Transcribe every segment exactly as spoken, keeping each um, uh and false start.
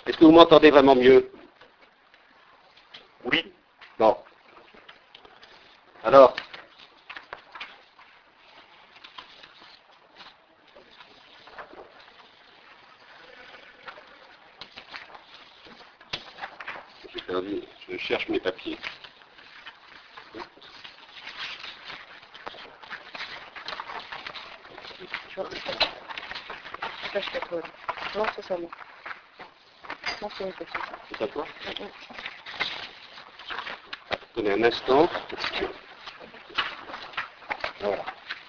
Est-ce que vous m'entendez vraiment mieux? Oui. Bon. Alors, j'ai perdu, je cherche mes papiers. Non, c'est ça, moi. Non, c'est pas ça. C'est à toi? Donnez un instant. Voilà.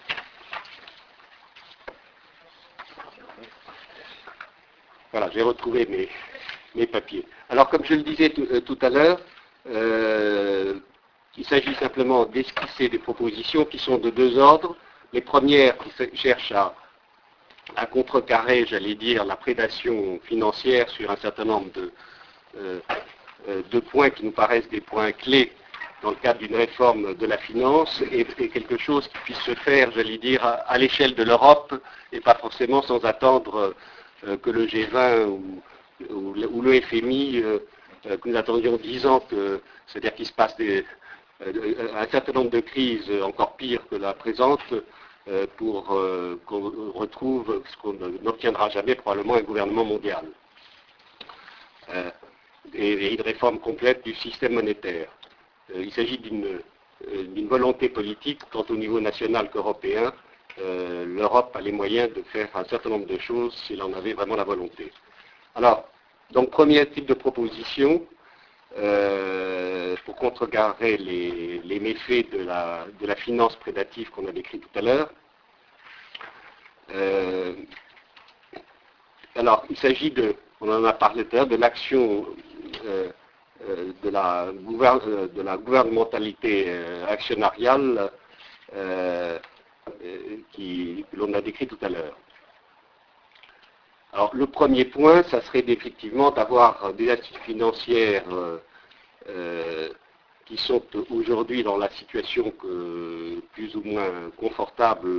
Voilà, j'ai retrouvé mes, mes papiers. Alors, comme je le disais tout, euh, tout à l'heure, euh, il s'agit simplement d'esquisser des propositions qui sont de deux ordres. Les premières qui cherchent à, à contrecarrer, j'allais dire, la prédation financière sur un certain nombre de, euh, de points qui nous paraissent des points clés dans le cadre d'une réforme de la finance et, et quelque chose qui puisse se faire, j'allais dire, à, à l'échelle de l'Europe et pas forcément sans attendre euh, que le G vingt ou, ou, ou le F M I, euh, que nous attendions dix ans, que, c'est-à-dire qu'il se passe des, euh, un certain nombre de crises encore pires que la présente euh, pour euh, qu'on retrouve ce qu'on n'obtiendra jamais, probablement un gouvernement mondial. Euh, et, et une réforme complète du système monétaire. Euh, il s'agit d'une euh, d'une volonté politique, tant au niveau national qu'européen. Euh, L'Europe a les moyens de faire un certain nombre de choses s'il en avait vraiment la volonté. Alors, donc, premier type de proposition, euh, pour contrecarrer les, les méfaits de la, de la finance prédative qu'on a décrit tout à l'heure. Euh, alors, il s'agit de, on en a parlé tout à l'heure, de l'action euh, De la, de la gouvernementalité euh, actionnariale euh, qui, que l'on a décrit tout à l'heure. Alors le premier point, ça serait effectivement d'avoir des institutions financières euh, euh, qui sont aujourd'hui dans la situation que, plus ou moins confortable,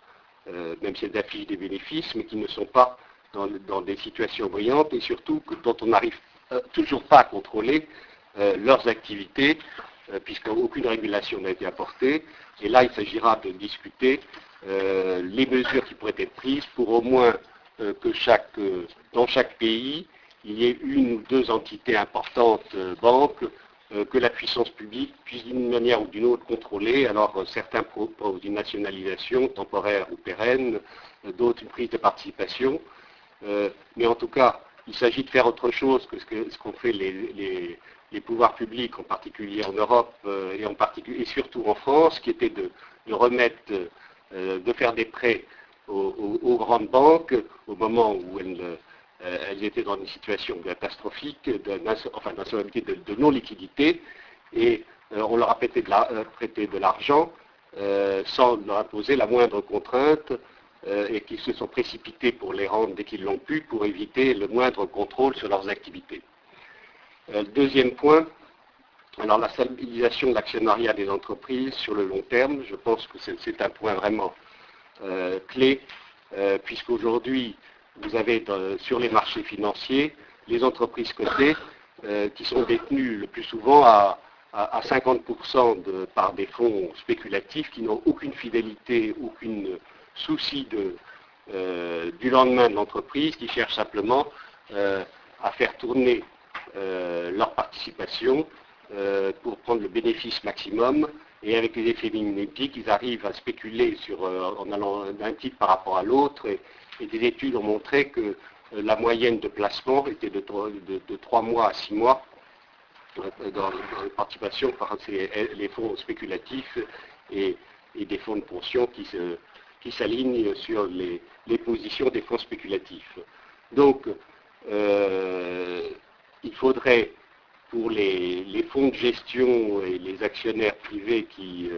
euh, même si elles affichent des bénéfices, mais qui ne sont pas dans, dans des situations brillantes et surtout que, dont on n'arrive euh, toujours pas à contrôler euh, leurs activités, euh, puisqu'aucune régulation n'a été apportée. Et là, il s'agira de discuter euh, les mesures qui pourraient être prises pour au moins euh, que chaque, euh, dans chaque pays, il y ait une ou deux entités importantes, euh, banques, euh, que la puissance publique puisse d'une manière ou d'une autre contrôler. Alors euh, certains proposent une nationalisation temporaire ou pérenne, euh, d'autres une prise de participation. Euh, mais en tout cas, il s'agit de faire autre chose que ce qu'ont ce qu'ont fait les, les, les pouvoirs publics, en particulier en Europe euh, et, en particulier, et surtout en France, qui était de, de remettre, euh, de faire des prêts aux, aux, aux grandes banques au moment où elles, euh, elles étaient dans une situation catastrophique, enfin d'insolvabilité, de, de non-liquidité, et euh, on leur a prêté de, la, prêté de l'argent euh, sans leur imposer la moindre contrainte, Euh, et qui se sont précipités pour les rendre dès qu'ils l'ont pu, pour éviter le moindre contrôle sur leurs activités. Euh, deuxième point, alors la stabilisation de l'actionnariat des entreprises sur le long terme, je pense que c'est un point vraiment euh, clé, euh, puisqu'aujourd'hui, vous avez euh, sur les marchés financiers les entreprises cotées euh, qui sont détenues le plus souvent à, à, à cinquante pour cent de, par des fonds spéculatifs qui n'ont aucune fidélité, aucune souci de, euh, du lendemain de l'entreprise, qui cherchent simplement euh, à faire tourner euh, leur participation euh, pour prendre le bénéfice maximum, et avec les effets mimétiques, ils arrivent à spéculer sur, euh, en allant d'un titre par rapport à l'autre, et, et des études ont montré que euh, la moyenne de placement était de, de, de trois mois à six mois euh, dans, dans les participations par ces, les fonds spéculatifs et, et des fonds de pension qui se qui s'alignent sur les, les positions des fonds spéculatifs. Donc, euh, il faudrait, pour les, les fonds de gestion et les actionnaires privés qui, euh,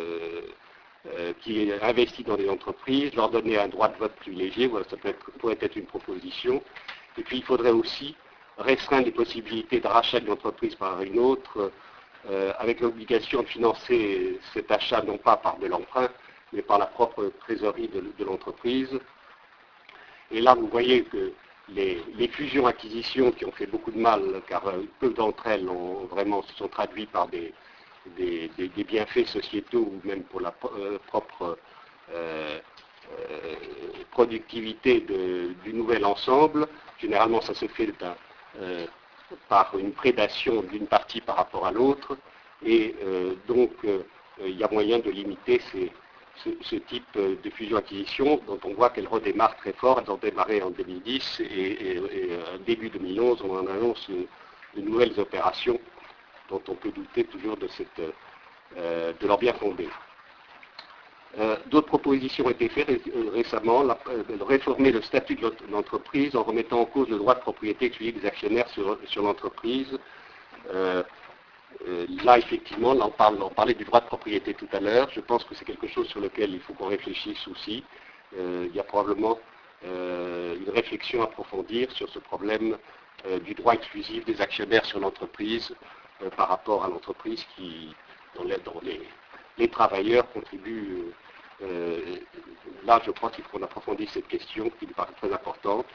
euh, qui investissent dans les entreprises, leur donner un droit de vote privilégié. Voilà, ça peut être, pourrait être une proposition. Et puis, il faudrait aussi restreindre les possibilités de rachat d'une entreprise par une autre, euh, avec l'obligation de financer cet achat non pas par de l'emprunt, mais par la propre trésorerie de, de l'entreprise. Et là, vous voyez que les, les fusions-acquisitions qui ont fait beaucoup de mal, car euh, peu d'entre elles ont vraiment se sont traduites par des, des, des, des bienfaits sociétaux ou même pour la euh, propre euh, euh, productivité de, du nouvel ensemble. Généralement, ça se fait euh, par une prédation d'une partie par rapport à l'autre, et euh, donc euh, il y a moyen de limiter ces, ce, ce type de fusion-acquisition, dont on voit qu'elle redémarre très fort. Elles ont démarré en deux mille dix, et, et, et début deux mille onze, on en annonce de nouvelles opérations dont on peut douter toujours de, cette, euh, de leur bien fondé. Euh, D'autres propositions ont été faites euh, récemment, la, euh, de réformer le statut de l'entreprise en remettant en cause le droit de propriété exclusif des actionnaires sur, sur l'entreprise. Euh, euh, là, effectivement, là, on, parle, on parlait du droit de propriété tout à l'heure. Je pense que c'est quelque chose sur lequel il faut qu'on réfléchisse aussi. Euh, il y a probablement euh, une réflexion à approfondir sur ce problème euh, du droit exclusif des actionnaires sur l'entreprise euh, par rapport à l'entreprise qui, dont les, dont les, les travailleurs contribuent. Euh, euh, là, je crois qu'il faut qu'on approfondisse cette question qui me paraît très importante.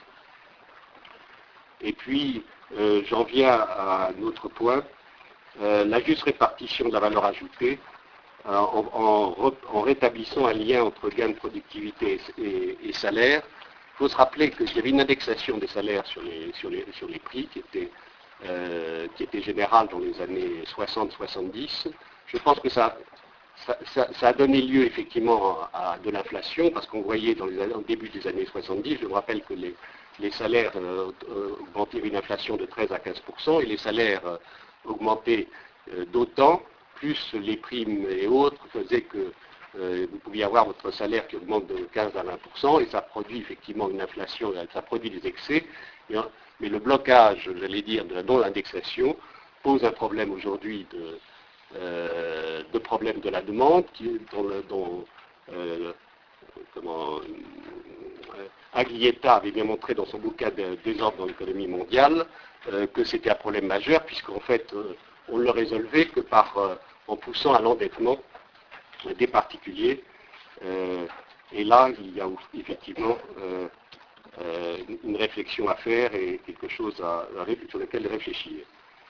Et puis, euh, j'en viens à un autre point. Euh, la juste répartition de la valeur ajoutée euh, en, en, en rétablissant un lien entre gains de productivité et, et, et salaire. Il faut se rappeler qu'il y avait une indexation des salaires sur les, sur les, sur les prix qui était, euh, qui était générale dans les années soixante soixante-dix. Je pense que ça, ça, ça, ça a donné lieu effectivement à de l'inflation, parce qu'on voyait dans les années, au début des années soixante-dix, je me rappelle que les, les salaires euh, augmentaient une inflation de treize à quinze pour cent, et les salaires euh, augmenter euh, d'autant, plus les primes et autres faisaient que euh, vous pouviez avoir votre salaire qui augmente de quinze à vingt pour cent, et ça produit effectivement une inflation, ça produit des excès, mais, mais le blocage, j'allais dire, de la non-indexation pose un problème aujourd'hui de, euh, de problème de la demande, qui, dont, dont euh, comment, euh, Aglietta avait bien montré dans son bouquin de Désordre dans l'économie mondiale, euh, que c'était un problème majeur, puisqu'en fait, euh, on ne le résolvait que par, euh, en poussant à l'endettement des particuliers. Euh, et là, il y a effectivement euh, euh, une réflexion à faire et quelque chose à, à, sur lequel réfléchir.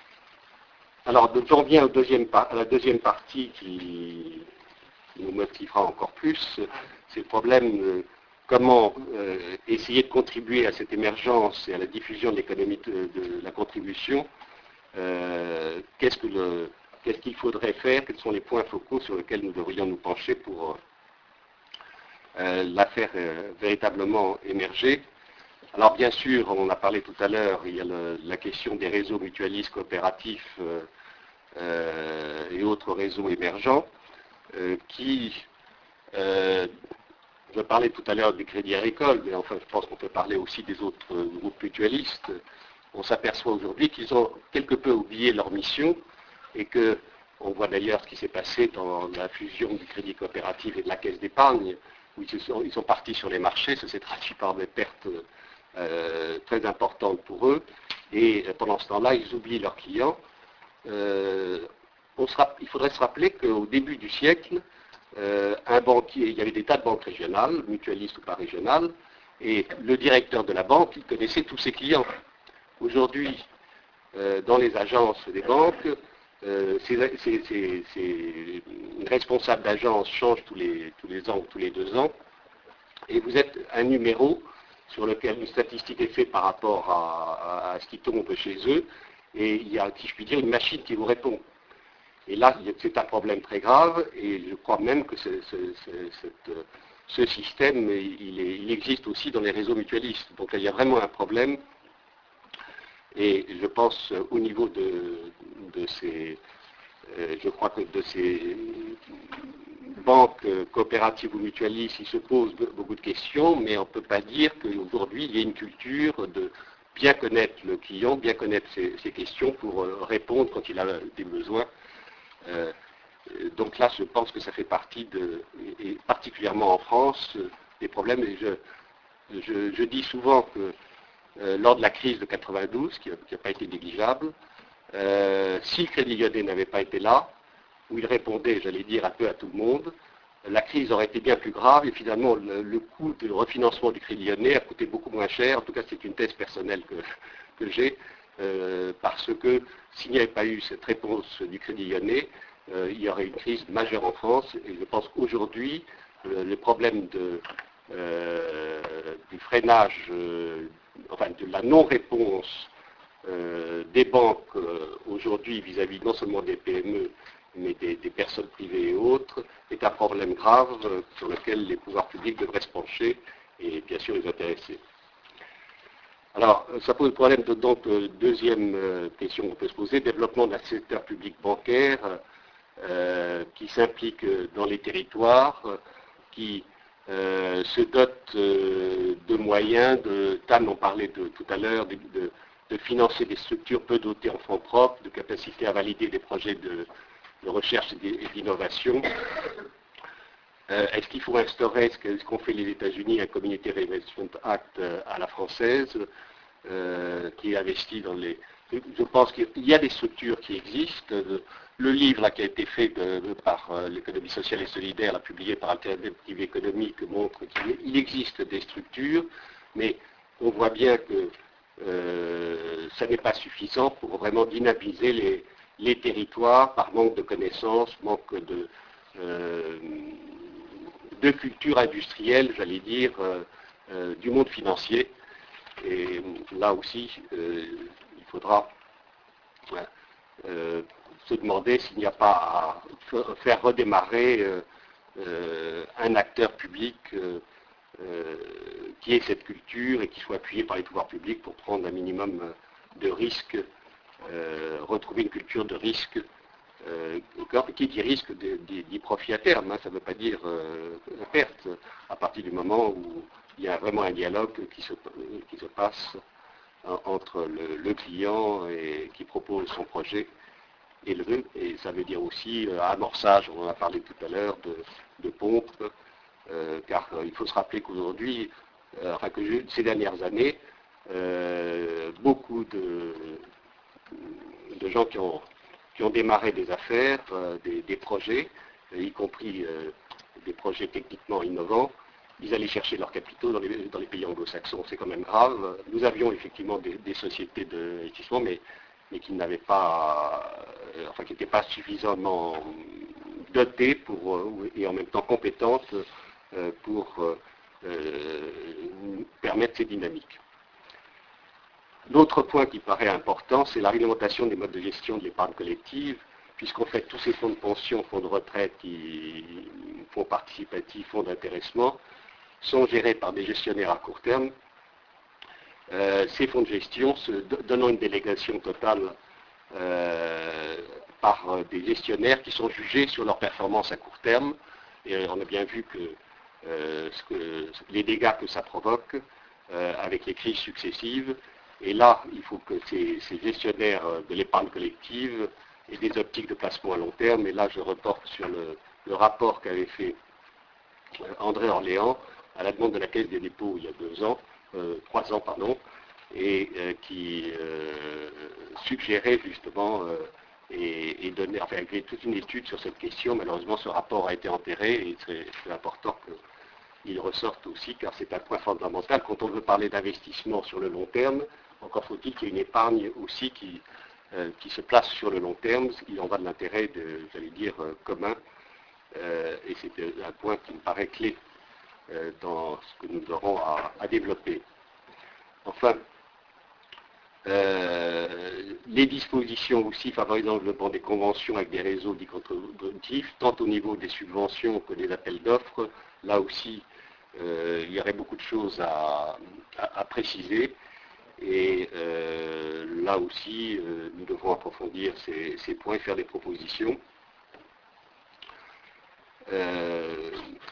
Alors, j'en viens au deuxième, à la deuxième partie qui, qui nous motivera encore plus, c'est le problème de comment euh, essayer de contribuer à cette émergence et à la diffusion de l'économie de, de la contribution. Euh, qu'est-ce, que le, qu'est-ce qu'il faudrait faire? Quels sont les points focaux sur lesquels nous devrions nous pencher pour euh, la faire euh, véritablement émerger? Alors bien sûr, on en a parlé tout à l'heure, il y a le, la question des réseaux mutualistes coopératifs euh, euh, et autres réseaux émergents euh, qui... Euh, je parlais tout à l'heure du Crédit Agricole, mais enfin je pense qu'on peut parler aussi des autres euh, groupes mutualistes. On s'aperçoit aujourd'hui qu'ils ont quelque peu oublié leur mission et que, on voit d'ailleurs ce qui s'est passé dans la fusion du Crédit Coopératif et de la Caisse d'épargne, où ils sont, ils sont partis sur les marchés, ça s'est traduit par des pertes euh, très importantes pour eux, et pendant ce temps-là, ils oublient leurs clients. Euh, on se, il faudrait se rappeler qu'au début du siècle, euh, un banquier, il y avait des tas de banques régionales, mutualistes ou pas régionales, et le directeur de la banque, il connaissait tous ses clients. Aujourd'hui, euh, dans les agences des banques, euh, ces, ces, ces, ces responsables d'agence changent tous les, tous les ans ou tous les deux ans, et vous êtes un numéro sur lequel une statistique est faite par rapport à, à, à ce qui tombe chez eux, et il y a, si je puis dire, une machine qui vous répond. Et là, c'est un problème très grave, et je crois même que ce, ce, ce, cette, ce système, il, est, il existe aussi dans les réseaux mutualistes. Donc il y a vraiment un problème. Et je pense au niveau de, de ces, euh, je crois que de ces banques coopératives ou mutualistes, il se pose beaucoup de questions, mais on ne peut pas dire qu'aujourd'hui il y a une culture de bien connaître le client, bien connaître ses, ses questions pour répondre quand il a des besoins. Euh, donc là, je pense que ça fait partie de, et particulièrement en France, des problèmes. Et je, je, je dis souvent que Euh, lors de la crise de quatre-vingt-douze, qui n'a pas été négligeable, euh, si le Crédit Lyonnais n'avait pas été là, où il répondait, j'allais dire, un peu à tout le monde, la crise aurait été bien plus grave et finalement le, le coût de refinancement du Crédit Lyonnais a coûté beaucoup moins cher. En tout cas, c'est une thèse personnelle que, que j'ai, euh, parce que s'il n'y avait pas eu cette réponse du Crédit Lyonnais, euh, il y aurait une crise majeure en France. Et je pense qu'aujourd'hui, euh, le problème de, euh, du freinage, euh, enfin de la non-réponse euh, des banques euh, aujourd'hui vis-à-vis non seulement des P M E, mais des, des personnes privées et autres, est un problème grave euh, sur lequel les pouvoirs publics devraient se pencher et bien sûr les intéresser. Alors, ça pose le problème de, donc, euh, deuxième euh, question qu'on peut se poser, développement d'un secteur public bancaire euh, qui s'implique dans les territoires, qui euh, se dote euh, de moyens, de, Tam en parlait de, tout à l'heure, de, de, de financer des structures peu dotées en fonds propres, de capacité à valider des projets de, de recherche et d'innovation. Euh, Est-ce qu'il faut instaurer ce qu'ont fait les États-Unis, un Community Reinvestment Act euh, à la française, euh, qui investit dans les... Je pense qu'il y a des structures qui existent. Le livre là, qui a été fait de, de, par euh, l'économie sociale et solidaire, là, publié par Alternative économique, montre qu'il existe des structures, mais on voit bien que euh, ça n'est pas suffisant pour vraiment dynamiser les, les territoires par manque de connaissances, manque de... Euh, de culture industrielle, j'allais dire, euh, euh, du monde financier. Et là aussi, euh, il faudra euh, se demander s'il n'y a pas à faire redémarrer euh, euh, un acteur public euh, euh, qui ait cette culture et qui soit appuyé par les pouvoirs publics pour prendre un minimum de risques, euh, retrouver une culture de risque. Euh, qui dit risque dit profit à terme, hein, ça ne veut pas dire euh, perte, à partir du moment où il y a vraiment un dialogue qui se, qui se passe hein, entre le, le client et, qui propose son projet et le et ça veut dire aussi euh, amorçage, on en a parlé tout à l'heure, de, de pompes, euh, car euh, il faut se rappeler qu'aujourd'hui, euh, enfin que je, ces dernières années, euh, beaucoup de, de gens qui ont qui ont démarré des affaires, euh, des, des projets, euh, y compris euh, des projets techniquement innovants, ils allaient chercher leurs capitaux dans les, dans les pays anglo-saxons. C'est quand même grave. Nous avions effectivement des, des sociétés d'investissement, mais, mais qui n'avaient pas, euh, enfin qui n'étaient pas suffisamment dotées pour, euh, et en même temps compétentes euh, pour euh, permettre ces dynamiques. L'autre point qui paraît important, c'est la réglementation des modes de gestion de l'épargne collective, puisqu'en fait tous ces fonds de pension, fonds de retraite, qui, fonds participatifs, fonds d'intéressement, sont gérés par des gestionnaires à court terme. Euh, ces fonds de gestion, se, donnant une délégation totale euh, par des gestionnaires qui sont jugés sur leur performance à court terme, et on a bien vu que, euh, ce que les dégâts que ça provoque euh, avec les crises successives. Et là, il faut que ces, ces gestionnaires de l'épargne collective aient des optiques de placement à long terme. Et là, je reporte sur le, le rapport qu'avait fait André Orléans à la demande de la Caisse des dépôts il y a deux ans, euh, trois ans, pardon, et euh, qui euh, suggérait justement euh, et, et donnait, enfin, il y a toute une étude sur cette question. Malheureusement, ce rapport a été enterré et c'est important qu'il ressorte aussi, car c'est un point fondamental. Quand on veut parler d'investissement sur le long terme, encore faut-il qu'il y ait une épargne aussi qui, euh, qui se place sur le long terme. Il en va de l'intérêt, j'allais dire, euh, commun. Euh, et c'est un point qui me paraît clé euh, dans ce que nous aurons à, à développer. Enfin, euh, les dispositions aussi favorisant le développement des conventions avec des réseaux dits contributifs, tant au niveau des subventions que des appels d'offres, là aussi, euh, il y aurait beaucoup de choses à, à, à préciser. Et euh, là aussi, euh, nous devons approfondir ces, ces points et faire des propositions. Euh,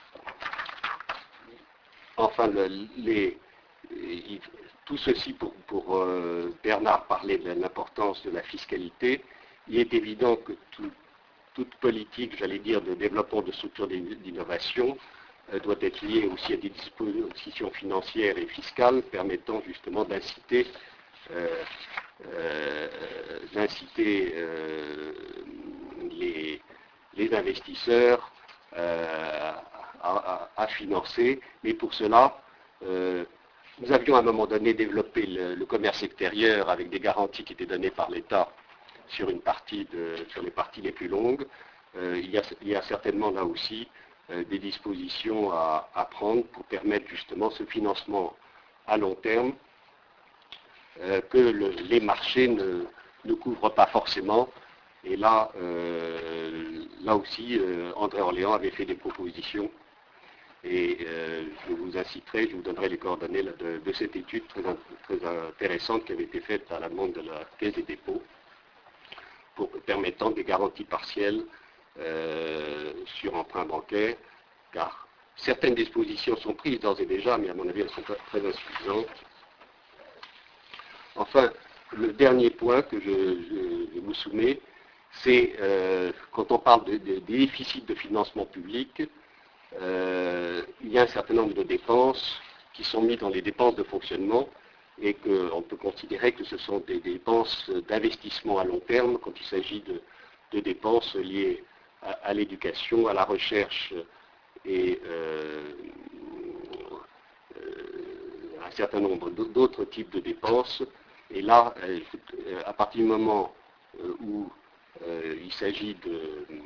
enfin, le, les, les, tout ceci pour, pour euh, Bernard parler de l'importance de la fiscalité. Il est évident que tout, toute politique, j'allais dire, de développement de structures d'innovation euh, doit être liée aussi à des dispositions financières et fiscales permettant justement d'inciter euh, euh, d'inciter euh, les, les investisseurs euh, à financer, mais pour cela, euh, nous avions à un moment donné développé le, le commerce extérieur avec des garanties qui étaient données par l'État sur, une partie de, sur les parties les plus longues. Euh, il, y a, il y a certainement là aussi euh, des dispositions à, à prendre pour permettre justement ce financement à long terme euh, que le, les marchés ne, ne couvrent pas forcément. Et là, euh, là aussi, euh, André Orléans avait fait des propositions. Et euh, je vous inciterai, je vous donnerai les coordonnées là, de, de cette étude très, très intéressante qui avait été faite à la demande de la Caisse des dépôts, pour, permettant des garanties partielles euh, sur emprunt bancaire, car certaines dispositions sont prises d'ores et déjà, mais à mon avis elles sont très insuffisantes. Enfin, le dernier point que je, je, je vous soumets, c'est euh, quand on parle de, de, de déficit de financement public, euh, il y a un certain nombre de dépenses qui sont mises dans les dépenses de fonctionnement et qu'on peut considérer que ce sont des dépenses d'investissement à long terme quand il s'agit de, de dépenses liées à, à l'éducation, à la recherche et euh, euh, un certain nombre d'autres types de dépenses. Et là, à partir du moment où euh, il s'agit de,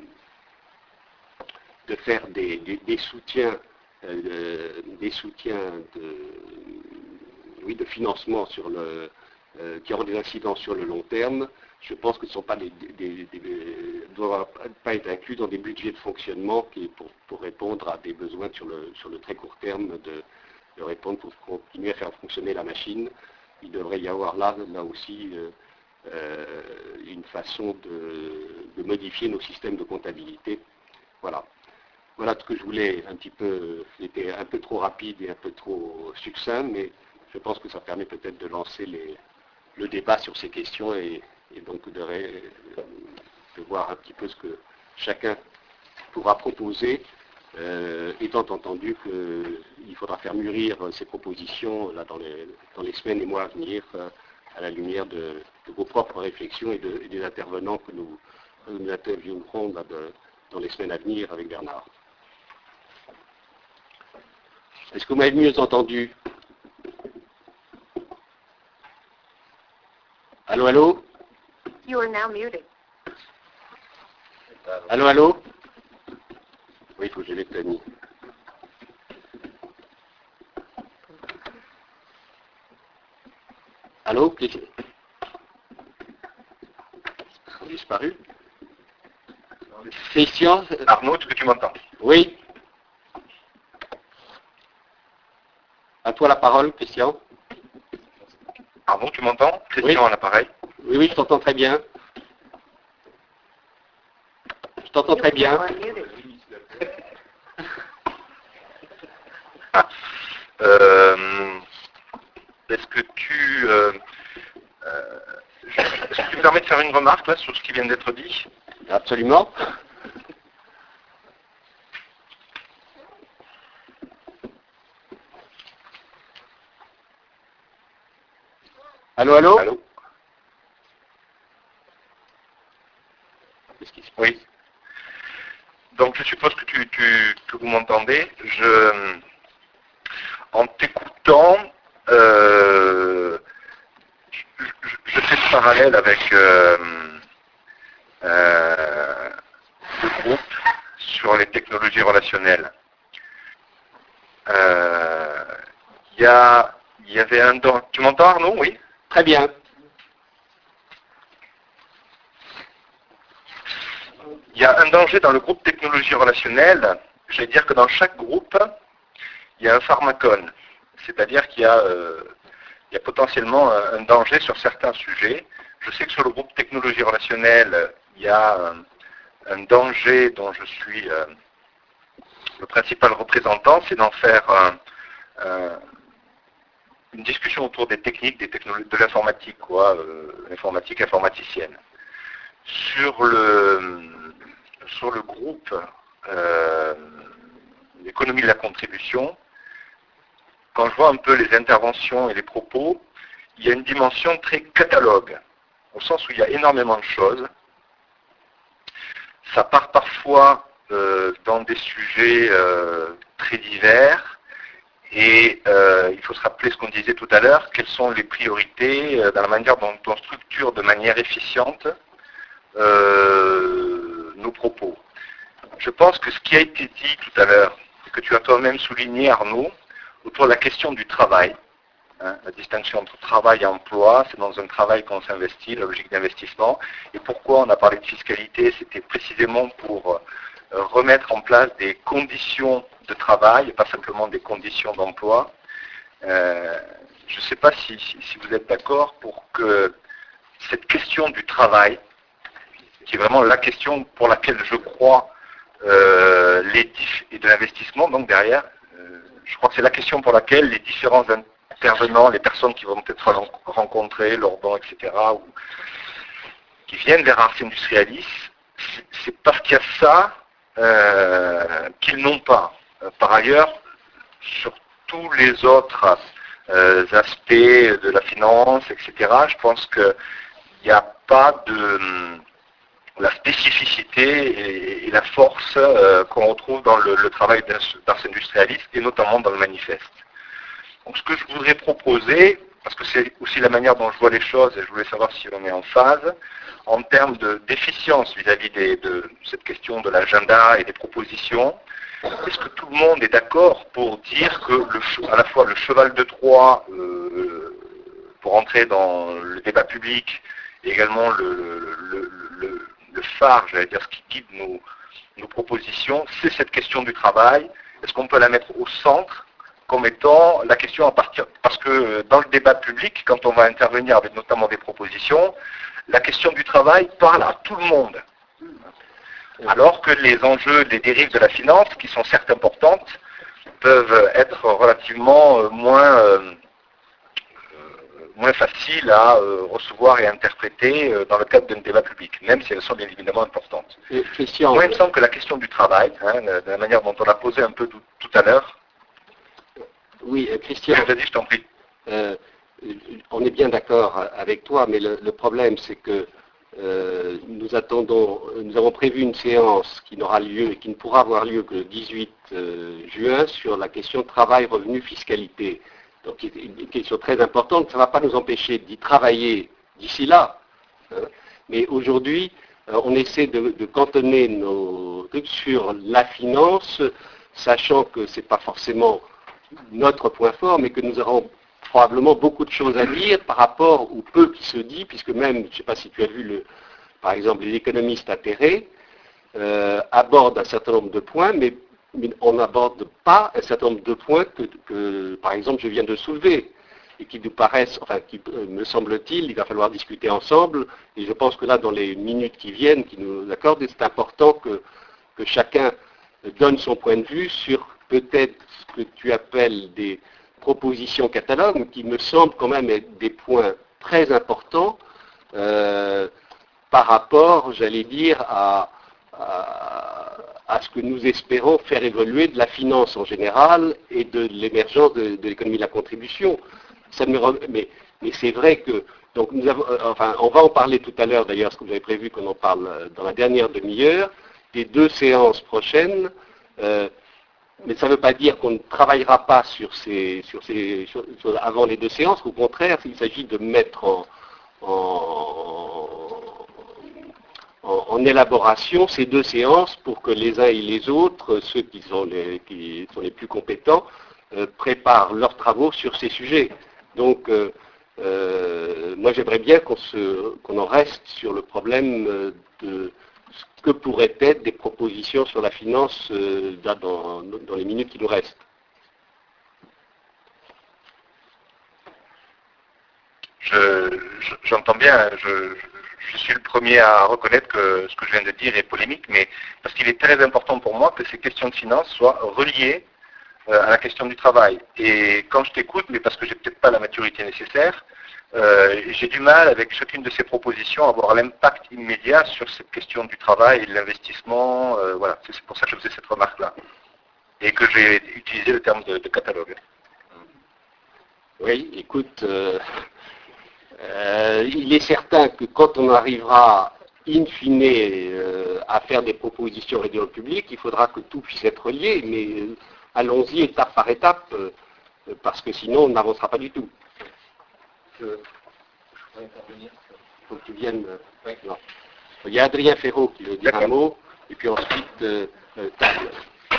de faire des, des, des soutiens, euh, des soutiens de, oui, de financement sur le, euh, qui auront des incidences sur le long terme, je pense que ce ne sont pas des, des, des, des, doivent pas être inclus dans des budgets de fonctionnement qui, pour, pour répondre à des besoins sur le, sur le très court terme, de, de répondre pour continuer à faire fonctionner la machine. Il devrait y avoir là, là aussi euh, euh, une façon de, de modifier nos systèmes de comptabilité. Voilà. Voilà ce que je voulais un petit peu, c'était un peu trop rapide et un peu trop succinct, mais je pense que ça permet peut-être de lancer les, le débat sur ces questions et, et donc de, de voir un petit peu ce que chacun pourra proposer, euh, étant entendu qu'il faudra faire mûrir ces propositions là, dans, les, dans les semaines et mois à venir, euh, à la lumière de, de vos propres réflexions et, de, et des intervenants que nous, que nous interviewerons là, de, dans les semaines à venir avec Bernard. Est-ce que vous m'avez mieux entendu? Allô, allô? You are now muted. Allô, allô? Oui, il faut que je l'éteigne. Allô? Disparu? Christian? Arnaud, est-ce que tu m'entends? Oui. À toi la parole, Christian. Arnaud, tu m'entends? Christian oui. à l'appareil. Oui, oui, je t'entends très bien. Je t'entends très bien. Ah. Euh, est-ce que tu... Euh, euh, est-ce que tu me permets de faire une remarque là sur ce qui vient d'être dit? Absolument. Allô, allô? Allô? Qu'est-ce qui se passe? Oui. Donc je suppose que, tu, tu, que vous m'entendez. Je, en t'écoutant, euh, je, je, je fais le parallèle avec euh, euh, le groupe sur les technologies relationnelles. Euh, il y, a, il y avait un... Tu m'entends, Arnaud? Oui. Très bien. Il y a un danger dans le groupe technologie relationnelle. Je vais dire que dans chaque groupe, il y a un pharmacone. C'est-à-dire qu'il y a, euh, il y a potentiellement un, un danger sur certains sujets. Je sais que sur le groupe technologie relationnelle, il y a un, un danger dont je suis euh, le principal représentant, c'est d'en faire un, un, une discussion autour des techniques, des technologies, de l'informatique, quoi, euh, l'informatique informaticienne. Sur le, sur le groupe euh, l'économie de la contribution, quand je vois un peu les interventions et les propos, il y a une dimension très catalogue, au sens où il y a énormément de choses. Ça part parfois euh, dans des sujets euh, très divers. Et euh, il faut se rappeler ce qu'on disait tout à l'heure, quelles sont les priorités euh, dans la manière dont on structure de manière efficiente euh, nos propos. Je pense que ce qui a été dit tout à l'heure, et que tu as toi-même souligné, Arnaud, autour de la question du travail, hein, la distinction entre travail et emploi, c'est dans un travail qu'on s'investit, la logique d'investissement. Et pourquoi on a parlé de fiscalité, c'était précisément pour euh, remettre en place des conditions de travail, et pas simplement des conditions d'emploi. Euh, je ne sais pas si, si, si vous êtes d'accord pour que cette question du travail, qui est vraiment la question pour laquelle je crois euh, les dif- et de l'investissement, donc derrière, euh, je crois que c'est la question pour laquelle les différents intervenants, les personnes qui vont peut-être rencontrer, Lorban, et cetera, ou qui viennent vers Ars Industrialis, c'est, c'est parce qu'il y a ça euh, qu'ils n'ont pas. Par ailleurs, sur tous les autres euh, aspects de la finance, et cetera, je pense qu'il n'y a pas de la spécificité et, et la force euh, qu'on retrouve dans le, le travail d'Ars Industrialis, et notamment dans le manifeste. Donc ce que je voudrais proposer, parce que c'est aussi la manière dont je vois les choses, et je voulais savoir si on est en phase, en termes de déficience vis-à-vis des, de cette question de l'agenda et des propositions, est-ce que tout le monde est d'accord pour dire que le, à la fois le cheval de Troie, euh, pour entrer dans le débat public, et également le, le, le, le phare, j'allais dire, ce qui guide nos, nos propositions, c'est cette question du travail. Est-ce qu'on peut la mettre au centre comme étant la question à partir... Parce que dans le débat public, quand on va intervenir avec notamment des propositions, la question du travail parle à tout le monde. Alors que les enjeux des dérives de la finance, qui sont certes importantes, peuvent être relativement moins, euh, moins faciles à euh, recevoir et interpréter euh, dans le cadre d'un débat public, même si elles sont bien évidemment importantes. Et Christian, Moi, il me semble que la question du travail, hein, de la manière dont on l'a posée un peu tout, tout à l'heure... Oui, Christian, vas-y, je t'en prie. Euh, on est bien d'accord avec toi, mais le, le problème, c'est que euh, nous attendons, nous avons prévu une séance qui n'aura lieu et qui ne pourra avoir lieu que le dix-huit juin sur la question travail, revenu, fiscalité. Donc, c'est une question très importante. Ça ne va pas nous empêcher d'y travailler d'ici là. Hein. Mais aujourd'hui, euh, on essaie de, de cantonner nos trucs sur la finance, sachant que ce n'est pas forcément notre point fort, mais que nous aurons probablement beaucoup de choses à dire par rapport au peu qui se dit, puisque même, je ne sais pas si tu as vu, le, par exemple, les économistes atterrés euh, abordent un certain nombre de points, mais, mais on n'aborde pas un certain nombre de points que, que, par exemple, je viens de soulever, et qui nous paraissent, enfin, qui, euh, me semble-t-il, il va falloir discuter ensemble, et je pense que là, dans les minutes qui viennent, qui nous accordent, c'est important que, que chacun donne son point de vue sur peut-être ce que tu appelles des propositions catalogues, qui me semblent quand même être des points très importants euh, par rapport, j'allais dire, à, à, à ce que nous espérons faire évoluer de la finance en général et de l'émergence de, de l'économie de la contribution. Ça me, mais mais c'est vrai que, donc nous avons, enfin, on va en parler tout à l'heure d'ailleurs, ce que vous avez prévu qu'on en parle dans la dernière demi-heure, des deux séances prochaines. Euh, Mais ça ne veut pas dire qu'on ne travaillera pas sur ces, sur ces, sur, sur, avant les deux séances. Au contraire, il s'agit de mettre en, en, en, en élaboration ces deux séances pour que les uns et les autres, ceux qui sont les, qui sont les plus compétents, euh, préparent leurs travaux sur ces sujets. Donc, euh, euh, moi j'aimerais bien qu'on, se, qu'on en reste sur le problème de ce que pourraient être des propositions sur la finance euh, dans, dans les minutes qui nous restent. Je, je, j'entends bien, je, je suis le premier à reconnaître que ce que je viens de dire est polémique, mais parce qu'il est très important pour moi que ces questions de finance soient reliées euh, à la question du travail. Et quand je t'écoute, mais parce que j'ai peut-être pas la maturité nécessaire, euh, j'ai du mal avec chacune de ces propositions à avoir l'impact immédiat sur cette question du travail et de l'investissement. Euh, voilà, c'est pour ça que je faisais cette remarque-là. Et que j'ai utilisé le terme de, de catalogue. Oui, écoute, euh, euh, il est certain que quand on arrivera in fine euh, à faire des propositions au dialogue public, il faudra que tout puisse être lié, mais euh, allons-y étape par étape, euh, parce que sinon on n'avancera pas du tout. Je, je pourrais intervenir. Il faut que tu viennes. euh, Oui. Non. Il y a Adrien Ferraud qui veut dire un D'accord. mot, et puis ensuite euh, euh, Table.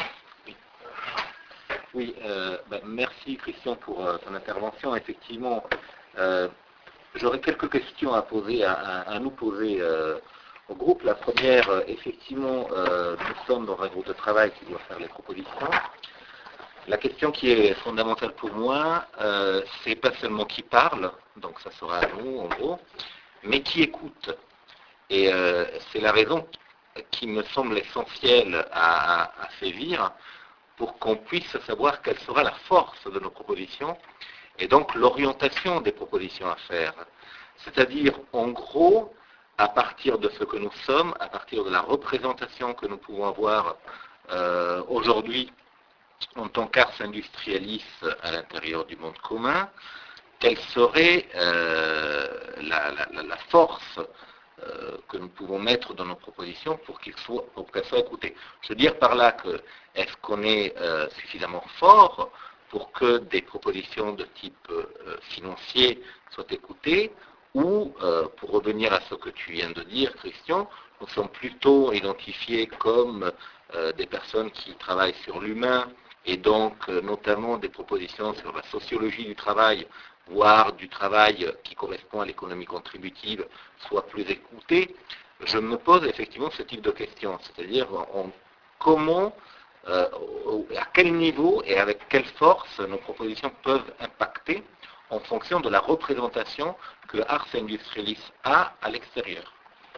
Oui, euh, ben, merci Christian pour euh, ton intervention. Effectivement, euh, j'aurais quelques questions à poser, à, à- à nous poser euh, au groupe. La première, euh, effectivement, euh, nous sommes dans un groupe de travail qui doit faire les propositions. La question qui est fondamentale pour moi, euh, c'est pas seulement qui parle, donc ça sera à nous en gros, mais qui écoute. Et euh, c'est la raison qui me semble essentielle à, à- à saisir pour qu'on puisse savoir quelle sera la force de nos propositions et donc l'orientation des propositions à faire. C'est-à-dire, en gros, à partir de ce que nous sommes, à partir de la représentation que nous pouvons avoir euh, aujourd'hui en tant qu'ars industrialis à l'intérieur du monde commun, quelle serait euh, la, la- la force euh, que nous pouvons mettre dans nos propositions pour qu'elles soient, pour qu'elles soient écoutées. Je veux dire par là que est-ce qu'on est euh, suffisamment fort pour que des propositions de type euh, financier soient écoutées, ou, euh, pour revenir à ce que tu viens de dire, Christian, nous sommes plutôt identifiés comme euh, des personnes qui travaillent sur l'humain, et donc euh, notamment des propositions sur la sociologie du travail, voire du travail qui correspond à l'économie contributive, soit plus écoutées. Je me pose effectivement ce type de questions, c'est-à-dire on- comment, euh, à quel niveau et avec quelle force nos propositions peuvent impacter en fonction de la représentation que Ars Industrialis a à l'extérieur.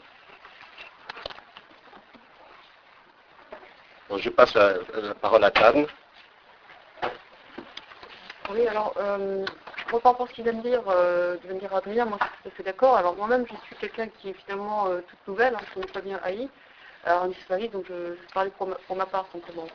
Bon, je passe la, la parole à Tan. Oui, alors, euh, moi, par rapport à ce qu'il vient de dire, euh, vient de dire Adrien, moi, je suis tout à fait d'accord. Alors, moi-même, je suis quelqu'un qui est finalement euh, toute nouvelle, hein, je ne connais pas bien A I, alors, en Israël, donc je, je vais parler pour ma, pour ma part, simplement.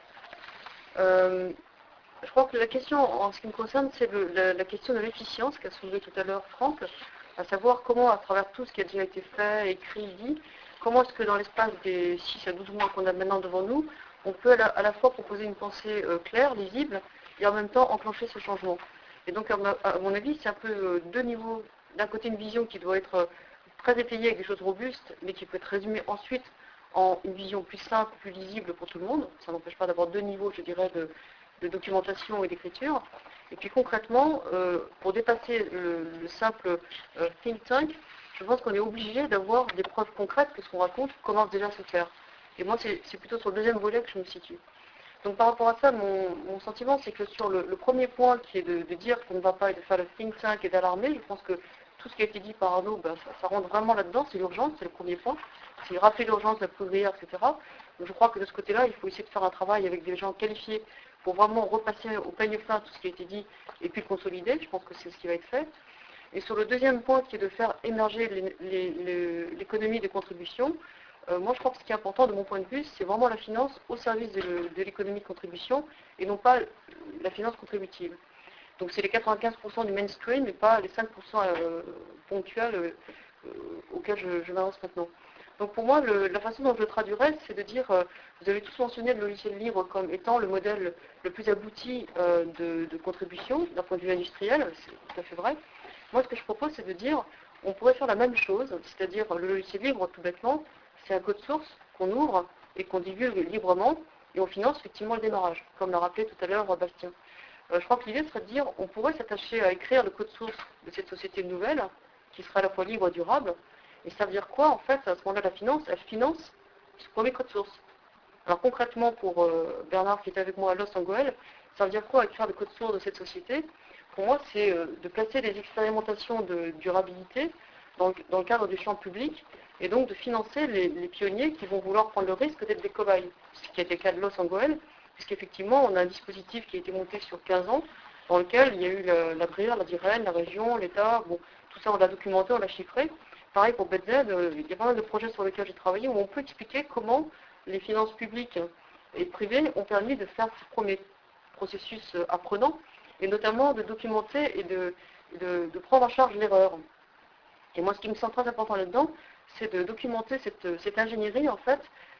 Euh, je crois que la question, en ce qui me concerne, c'est le- la, la question de l'efficience qu'a soulevée tout à l'heure Franck, à savoir comment, à travers tout ce qui a déjà été fait, écrit, dit, comment est-ce que dans l'espace des six à douze mois qu'on a maintenant devant nous, on peut à la, à la fois proposer une pensée euh, claire, lisible, et en même temps enclencher ce changement. Et donc, à, ma- à mon avis, c'est un peu euh, deux niveaux. D'un côté, une vision qui doit être euh, très étayée avec des choses robustes, mais qui peut être résumée ensuite en une vision plus simple, plus lisible pour tout le monde. Ça n'empêche pas d'avoir deux niveaux, je dirais, de, de documentation et d'écriture. Et puis concrètement, euh, pour dépasser le, le simple euh, think tank, je pense qu'on est obligé d'avoir des preuves concrètes que ce qu'on raconte commence déjà à se faire. Et moi, c'est c'est plutôt sur le deuxième volet que je me situe. Donc par rapport à ça, mon, mon sentiment, c'est que sur le, le premier point, qui est de, de dire qu'on ne va pas et de faire le think tank et d'alarmer, je pense que tout ce qui a été dit par Arnaud, ben, ça, ça rentre vraiment là-dedans, c'est l'urgence, c'est le premier point. C'est rappeler l'urgence, la prière, et cetera. Donc je crois que de ce côté-là, il faut essayer de faire un travail avec des gens qualifiés pour vraiment repasser au peigne fin tout ce qui a été dit et puis le consolider. Je pense que c'est ce qui va être fait. Et sur le deuxième point, qui est de faire émerger les- les- les- l'économie des contributions, euh, moi je crois que ce qui est important de mon point de vue, c'est vraiment la finance au service de, le- de l'économie de contribution et non pas la finance contributive. Donc c'est les quatre-vingt-quinze pour cent du mainstream et pas les cinq pour cent euh, ponctuels euh, euh, auxquels je, je m'avance maintenant. Donc pour moi, le- la façon dont je le traduirais, c'est de dire, euh, vous avez tous mentionné le logiciel libre comme étant le modèle le plus abouti euh, de, de contribution d'un point de vue industriel, c'est tout à fait vrai. Moi, ce que je propose, c'est de dire, on pourrait faire la même chose, c'est-à-dire le logiciel libre, tout bêtement, c'est un code source qu'on ouvre et qu'on divulgue librement, et on finance effectivement le démarrage, comme l'a rappelé tout à l'heure Bastien. Euh, je crois que l'idée serait de dire, on pourrait s'attacher à écrire le code source de cette société nouvelle, qui sera à la fois libre et durable, et ça veut dire quoi, en fait, à ce moment-là, la finance, elle finance ce premier code source. Alors concrètement, pour euh, Bernard qui est avec moi à Los Angeles, ça veut dire quoi écrire le code source de cette société? Pour moi, c'est euh, de placer des expérimentations de durabilité dans, le- dans le cadre du champ public, et donc de financer les, les pionniers qui vont vouloir prendre le risque d'être des cobayes. Ce qui a été le cas de Los Angeles, puisqu'effectivement, on a un dispositif qui a été monté sur quinze ans, dans lequel il y a eu la, la B R I R, la D I R E N, la région, l'État, bon, tout ça on l'a documenté, on l'a chiffré. Pareil pour B Z, euh, il y a pas mal de projets sur lesquels j'ai travaillé où on peut expliquer comment les finances publiques et privées ont permis de faire ce premier processus euh, apprenant, et notamment de documenter et de, de, de prendre en charge l'erreur. Et moi, ce qui me semble très important là-dedans, c'est de documenter cette, cette ingénierie, en fait,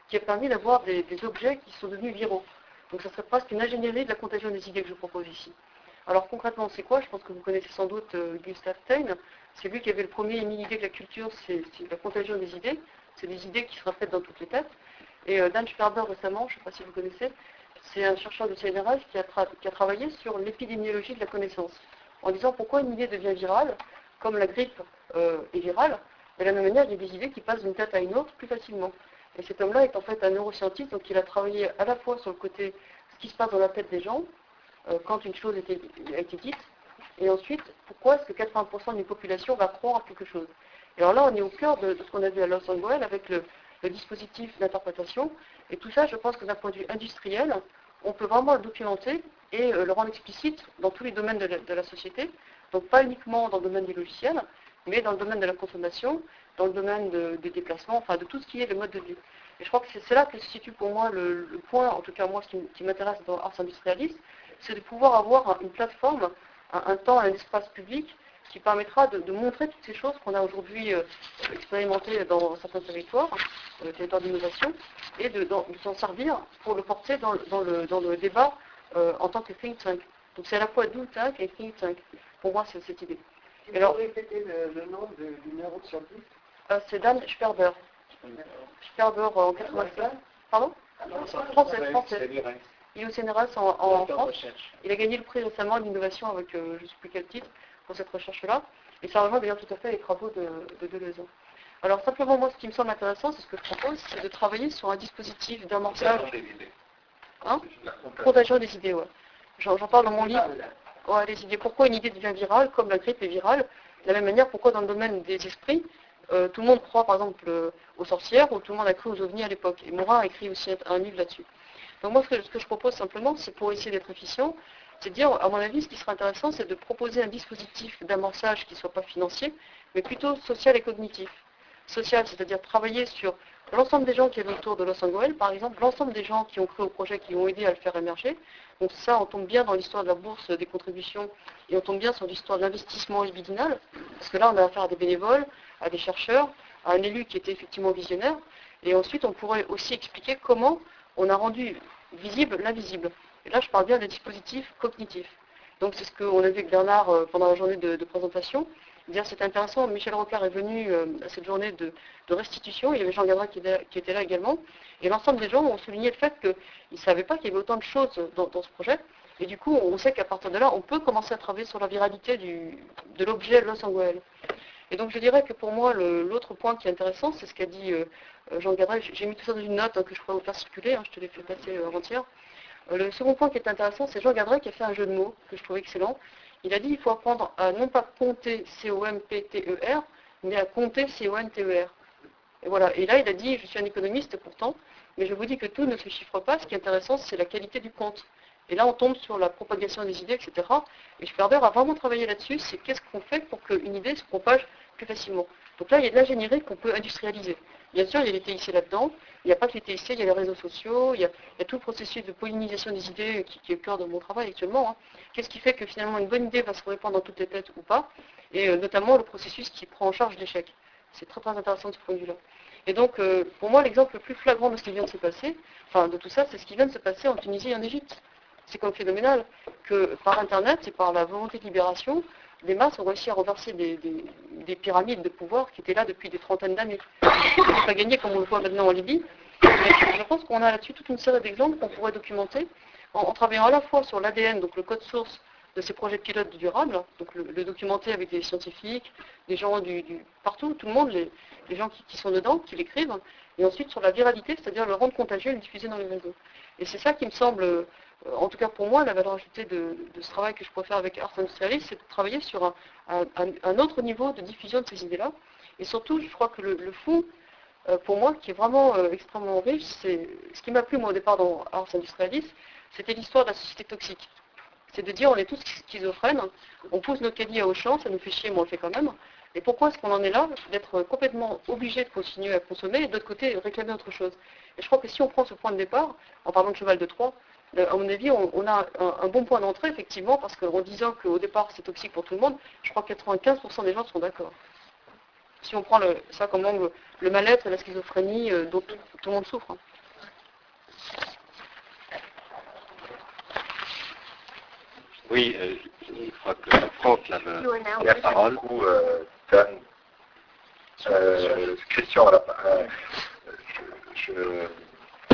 qui a permis d'avoir des, des objets qui sont devenus viraux. Donc ça serait presque une ingénierie de la contagion des idées que je propose ici. Alors concrètement, c'est quoi? Je pense que vous connaissez sans doute euh, Gustav Stein. C'est lui qui avait le premier émis l'idée que la culture, c'est la contagion des idées. C'est des idées qui se reflètent dans toutes les têtes. Et euh, Dan Sperber récemment, je ne sais pas si vous connaissez, c'est un chercheur de C N R S qui a, qui a travaillé sur l'épidémiologie de la connaissance, en disant pourquoi une idée devient virale, comme la grippe euh, est virale. De la même manière, il y a des idées qui passent d'une tête à une autre plus facilement. Et cet homme-là est en fait un neuroscientiste, donc il a travaillé à la fois sur le côté ce qui se passe dans la tête des gens, euh, quand une chose était, a été dite, et ensuite, pourquoi est-ce que quatre-vingts pour cent d'une population va croire à quelque chose. Et alors là, on est au cœur de, de ce qu'on a vu à Los Angeles avec le, le dispositif d'interprétation, et tout ça, je pense que d'un point de vue industriel, on peut vraiment le documenter et euh, le rendre explicite dans tous les domaines de la, de la société, donc pas uniquement dans le domaine des logiciels, mais dans le domaine de la consommation, dans le domaine de, des déplacements, enfin de tout ce qui est le mode de vie. Et je crois que c'est là que se situe pour moi le, le point, en tout cas moi, ce qui, qui m'intéresse dans Ars Industrialis, c'est de pouvoir avoir une plateforme, un, un temps, un espace public qui permettra de, de montrer toutes ces choses qu'on a aujourd'hui euh, expérimentées dans certains territoires, euh, territoires d'innovation, et de, de s'en servir pour le porter dans, dans, le, dans le débat euh, en tant que think tank. Donc c'est à la fois do tank et think tank. Pour moi, c'est cette idée. Et alors, répéter le, le nom de, du neuroscientiste euh, C'est Dan Sperber. Sperber euh, en quatre-vingt-sept. Pardon Français, français. Il est au C N R S en, en France. Il a gagné le prix récemment d'innovation avec euh, je ne sais plus quel titre pour cette recherche-là. Et ça rejoint d'ailleurs tout à fait les travaux de, de Deleuze. Alors simplement, moi, ce qui me semble intéressant, c'est ce que je propose, c'est de travailler sur un dispositif d'amorçage. Hein Contagion des idées, ouais. J'en parle dans mon livre. Ouais, les idées. Pourquoi une idée devient virale, comme la grippe est virale. De la même manière, pourquoi dans le domaine des esprits, euh, tout le monde croit par exemple euh, aux sorcières, ou tout le monde a cru aux ovnis à l'époque. Et Morin a écrit aussi un livre là-dessus. Donc moi, ce que, ce que je propose simplement, c'est pour essayer d'être efficient, c'est de dire, à mon avis, ce qui serait intéressant, c'est de proposer un dispositif d'amorçage qui ne soit pas financier, mais plutôt social et cognitif. Social, c'est-à-dire travailler sur l'ensemble des gens qui étaient autour de Los Angeles, par exemple, l'ensemble des gens qui ont cru au projet, qui ont aidé à le faire émerger. Donc ça, on tombe bien dans l'histoire de la bourse des contributions, et on tombe bien sur l'histoire de l'investissement libidinal, parce que là, on a affaire à des bénévoles, à des chercheurs, à un élu qui était effectivement visionnaire, et ensuite, on pourrait aussi expliquer comment on a rendu visible l'invisible. Et là, je parle bien des dispositifs cognitifs. Donc c'est ce qu'on a vu avec Bernard euh, pendant la journée de, de présentation. C'est intéressant, Michel Rocard est venu euh, à cette journée de, de restitution, il y avait Jean Gadrin qui, qui était là également, et l'ensemble des gens ont souligné le fait qu'ils ne savaient pas qu'il y avait autant de choses dans, dans ce projet, et du coup on sait qu'à partir de là, on peut commencer à travailler sur la viralité du, de l'objet Los Angeles. Et donc je dirais que pour moi, l'autre point qui est intéressant, c'est ce qu'a dit euh, Jean Gadrin, j'ai mis tout ça dans une note hein, que je pourrais vous faire circuler, hein, je te l'ai fait passer euh, avant-hier. Euh, le second point qui est intéressant, c'est Jean Gadrin qui a fait un jeu de mots que je trouve excellent. Il a dit qu'il faut apprendre à non pas compter C O M P T E R, mais à compter C O N T E R. Et voilà. Et là, il a dit, je suis un économiste pourtant, mais je vous dis que tout ne se chiffre pas. Ce qui est intéressant, c'est la qualité du compte. Et là, on tombe sur la propagation des idées, et cetera. Et Sperber a vraiment travaillé là-dessus, c'est qu'est-ce qu'on fait pour qu'une idée se propage plus facilement. Donc là, il y a de l'ingénierie qu'on peut industrialiser. Bien sûr, il y a les T I C là-dedans. Il n'y a pas que les T I C, il y a les réseaux sociaux, il y a, il y a tout le processus de pollinisation des idées qui, qui est au cœur de mon travail actuellement. Hein. Qu'est-ce qui fait que finalement une bonne idée va se répandre dans toutes les têtes ou pas, et euh, notamment le processus qui prend en charge l'échec. C'est très très intéressant de ce point de vue-là. Et donc, euh, pour moi, l'exemple le plus flagrant de ce qui vient de se passer, enfin de tout ça, c'est ce qui vient de se passer en Tunisie et en Égypte. C'est comme phénoménal que par Internet et par la volonté de libération, les masses ont réussi à renverser des, des, des pyramides de pouvoir qui étaient là depuis des trentaines d'années. C'est pas gagné comme on le voit maintenant en Libye. Mais je pense qu'on a là-dessus toute une série d'exemples qu'on pourrait documenter en, en travaillant à la fois sur l'A D N, donc le code source de ces projets pilotes durables, donc le, le documenter avec des scientifiques, des gens du, du partout, tout le monde, les, les gens qui, qui sont dedans, qui l'écrivent, et ensuite sur la viralité, c'est-à-dire le rendre contagieux et le diffuser dans les réseaux. Et c'est ça qui me semble, euh, en tout cas pour moi, la valeur ajoutée de, de ce travail que je pourrais faire avec Ars Industrialis, c'est de travailler sur un, un, un autre niveau de diffusion de ces idées-là. Et surtout, je crois que le, le fond, euh, pour moi, qui est vraiment euh, extrêmement riche, c'est ce qui m'a plu moi au départ dans Ars Industrialis, c'était l'histoire de la société toxique. C'est de dire on est tous schizophrènes, on pousse nos caddies à Auchan, ça nous fait chier, mais on le fait quand même. Et pourquoi est-ce qu'on en est là? D'être complètement obligé de continuer à consommer et de l'autre côté réclamer autre chose. Et je crois que si on prend ce point de départ, en parlant de cheval de Troie, à mon avis, on, on a un, un bon point d'entrée, effectivement, parce qu'en disant qu'au départ c'est toxique pour tout le monde, je crois que quatre-vingt-quinze pour cent des gens sont d'accord. Si on prend le, ça comme angle, le mal-être et la schizophrénie euh, dont tout, tout le monde souffre. Hein. Oui, euh, je crois que Franck l'a la parole. Du coup, euh, Dan, euh, Christian, là, euh, je, je,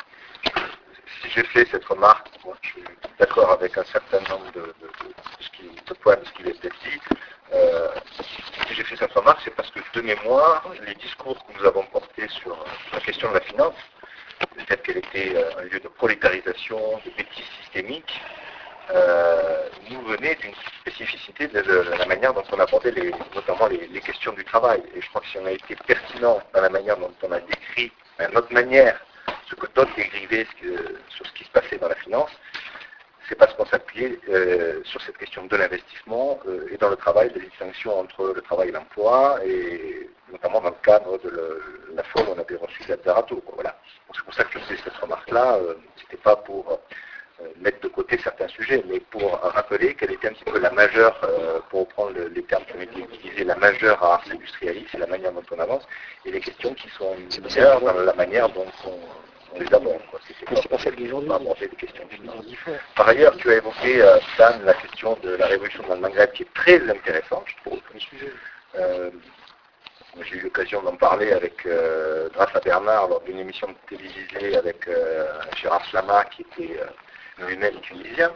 si j'ai fait cette remarque, moi, je suis d'accord avec un certain nombre de, de, de, de, ce, qui, de points de ce qui est peut-être dit. Euh, si j'ai fait cette remarque, c'est parce que de mémoire, les discours que nous avons portés sur la question de la finance, le fait qu'elle était un lieu de prolétarisation, de bêtises systémiques, euh, nous venait d'une spécificité de, de, de la manière dont on abordait les, notamment les, les questions du travail. Et je crois que si on a été pertinent dans la manière dont on a décrit, à notre manière, ce que d'autres décrivaient sur ce qui se passait dans la finance, c'est parce qu'on s'appuyait euh, sur cette question de l'investissement euh, et dans le travail, des distinctions entre le travail et l'emploi, et notamment dans le cadre de le, la fois où on avait reçu l'Azzarato. Voilà. C'est pour ça que je faisais cette remarque-là. Euh, c'était pas pour euh, mettre de côté certains sujets, mais pour rappeler quelle était un petit peu la majeure, euh, pour reprendre le, les termes qui ont été utilisés, la majeure à Ars Industrialis, c'est la manière dont on avance, et les questions qui sont mineures dans la manière dont on on les aborde. Mais c'est pas celle d'aujourd'hui. Aborder des questions. Par ailleurs, tu as évoqué, euh, Dan, la question de la révolution dans le Maghreb, qui est très intéressante, je trouve. Euh, j'ai eu l'occasion d'en parler avec, euh, grâce à Bernard, lors d'une émission télévisée avec euh, Gérard Slama, qui était euh, lui-même tunisien.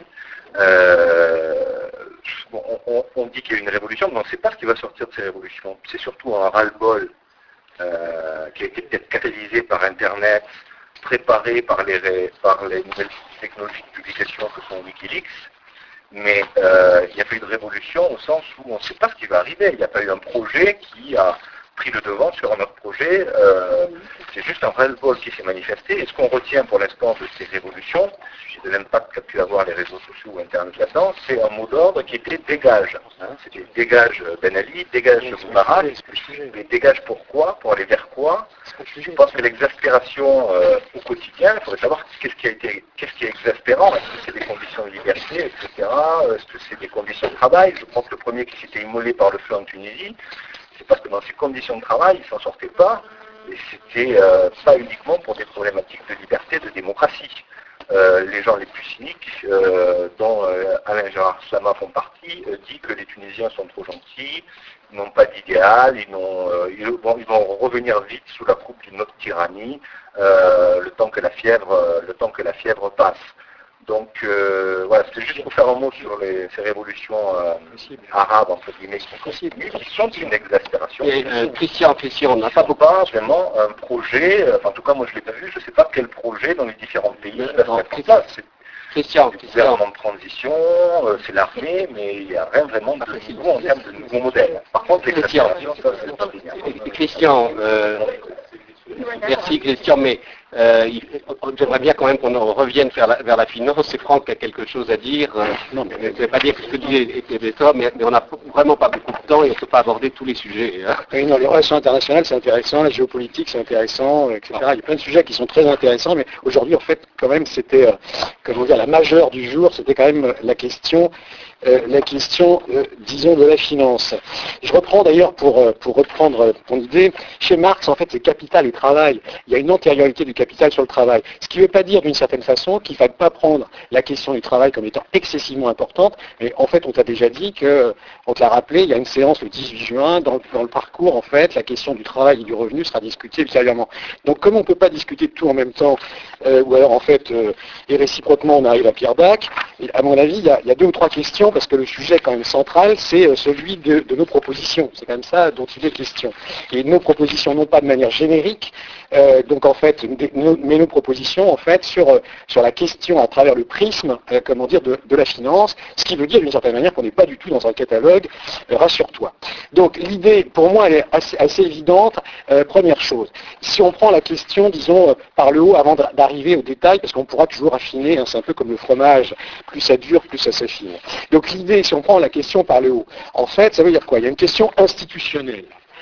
Euh, bon, on, on dit qu'il y a une révolution, mais on ne sait pas ce qui va sortir de ces révolutions. C'est surtout un ras-le-bol euh, qui a été peut-être catalysé par Internet, préparé par les, par les nouvelles technologies de publication que sont Wikileaks, mais euh, il n'y a pas eu de révolution au sens où on ne sait pas ce qui va arriver. Il n'y a pas eu un projet qui a pris le devant sur un autre projet. Euh, c'est juste un ras-le-bol qui s'est manifesté. Et ce qu'on retient pour l'instant de ces révolutions, de l'impact qu'a pu avoir les réseaux sociaux ou Internet là-dedans, c'est un mot d'ordre qui était dégage. Hein, c'était dégage Ben Ali, dégage Moubarak. Mais dégage pourquoi? Pour aller vers quoi? Je pense que l'exaspération euh, au quotidien, il faudrait savoir qu'est-ce qui a été, qu'est-ce qui est exaspérant. Est-ce que c'est des conditions de liberté, et cetera. Est-ce que c'est des conditions de travail? Je pense que le premier qui s'était immolé par le feu en Tunisie, c'est parce que dans ces conditions de travail, il ne s'en sortait pas. Et c'était euh, pas uniquement pour des problématiques de liberté, de démocratie. Euh, les gens les plus cyniques, euh, dont euh, Alain Gérard Slama font partie, euh, dit que les Tunisiens sont trop gentils, ils n'ont pas d'idéal, ils, euh, ils, bon, ils vont revenir vite sous la coupe d'une autre tyrannie, euh, le temps que la fièvre, euh, le temps que la fièvre passe. Donc euh, voilà, c'était juste pour faire un mot sur les, ces révolutions euh, arabes, entre guillemets, qui continuent, qui sont une exaspération. Et, euh, Christian, Christian, on n'a pas beaucoup... pas vraiment un projet, euh, en tout cas moi je ne l'ai pas vu, je ne sais pas quel projet dans les différents pays se mettre en place. C'est Christian, le gouvernement de transition, euh, c'est l'armée, mais il n'y a rien vraiment de nouveau en termes de nouveaux modèles. Par contre, l'exaspération, ça c'est pas bien. Christian, euh, merci Christian, mais euh, j'aimerais bien quand même qu'on revienne vers la, vers la finance. C'est Franck qui a quelque chose à dire. Non, mais je ne vais pas dire que ce que dit était tort, mais, mais on n'a vraiment pas beaucoup de temps et on ne peut pas aborder tous les sujets. Hein. Oui, non, les relations internationales, c'est intéressant, la géopolitique, c'est intéressant, et cetera. Il y a plein de sujets qui sont très intéressants, mais aujourd'hui, en fait, quand même, c'était, euh, comment dire, la majeure du jour, c'était quand même la question, euh, la question, euh, disons, de la finance. Je reprends d'ailleurs, pour, euh, pour reprendre ton idée, chez Marx, en fait, c'est capital et travail. Il y a une antériorité du capital sur le travail. Ce qui ne veut pas dire, d'une certaine façon, qu'il ne faille pas prendre la question du travail comme étant excessivement importante, mais en fait, on t'a déjà dit que, on te l'a rappelé, il y a une séance le dix-huit juin, dans le, dans le parcours, en fait, la question du travail et du revenu sera discutée ultérieurement. Donc, comme on ne peut pas discuter de tout en même temps, euh, ou alors, en fait, euh, et réciproquement, on arrive à Pierre Dac, et à mon avis, il y, a, il y a deux ou trois questions, parce que le sujet, quand même, central, c'est euh, celui de, de nos propositions. C'est quand même ça dont il est question. Et nos propositions, non pas de manière générique, euh, donc, en fait, nos, mais nos propositions, en fait, sur, euh, sur la question à travers le prisme, euh, comment dire, de, de la finance, ce qui veut dire, d'une certaine manière, qu'on n'est pas du tout dans un catalogue, euh, rassure-toi. Donc, l'idée, pour moi, elle est assez, assez évidente. Euh, première chose, si on prend la question, disons, euh, par le haut, avant d'arriver au détail, parce qu'on pourra toujours affiner, hein, c'est un peu comme le fromage, plus ça dure, plus ça s'affine. Donc, l'idée, si on prend la question par le haut, en fait, ça veut dire quoi? Il y a une question institutionnelle.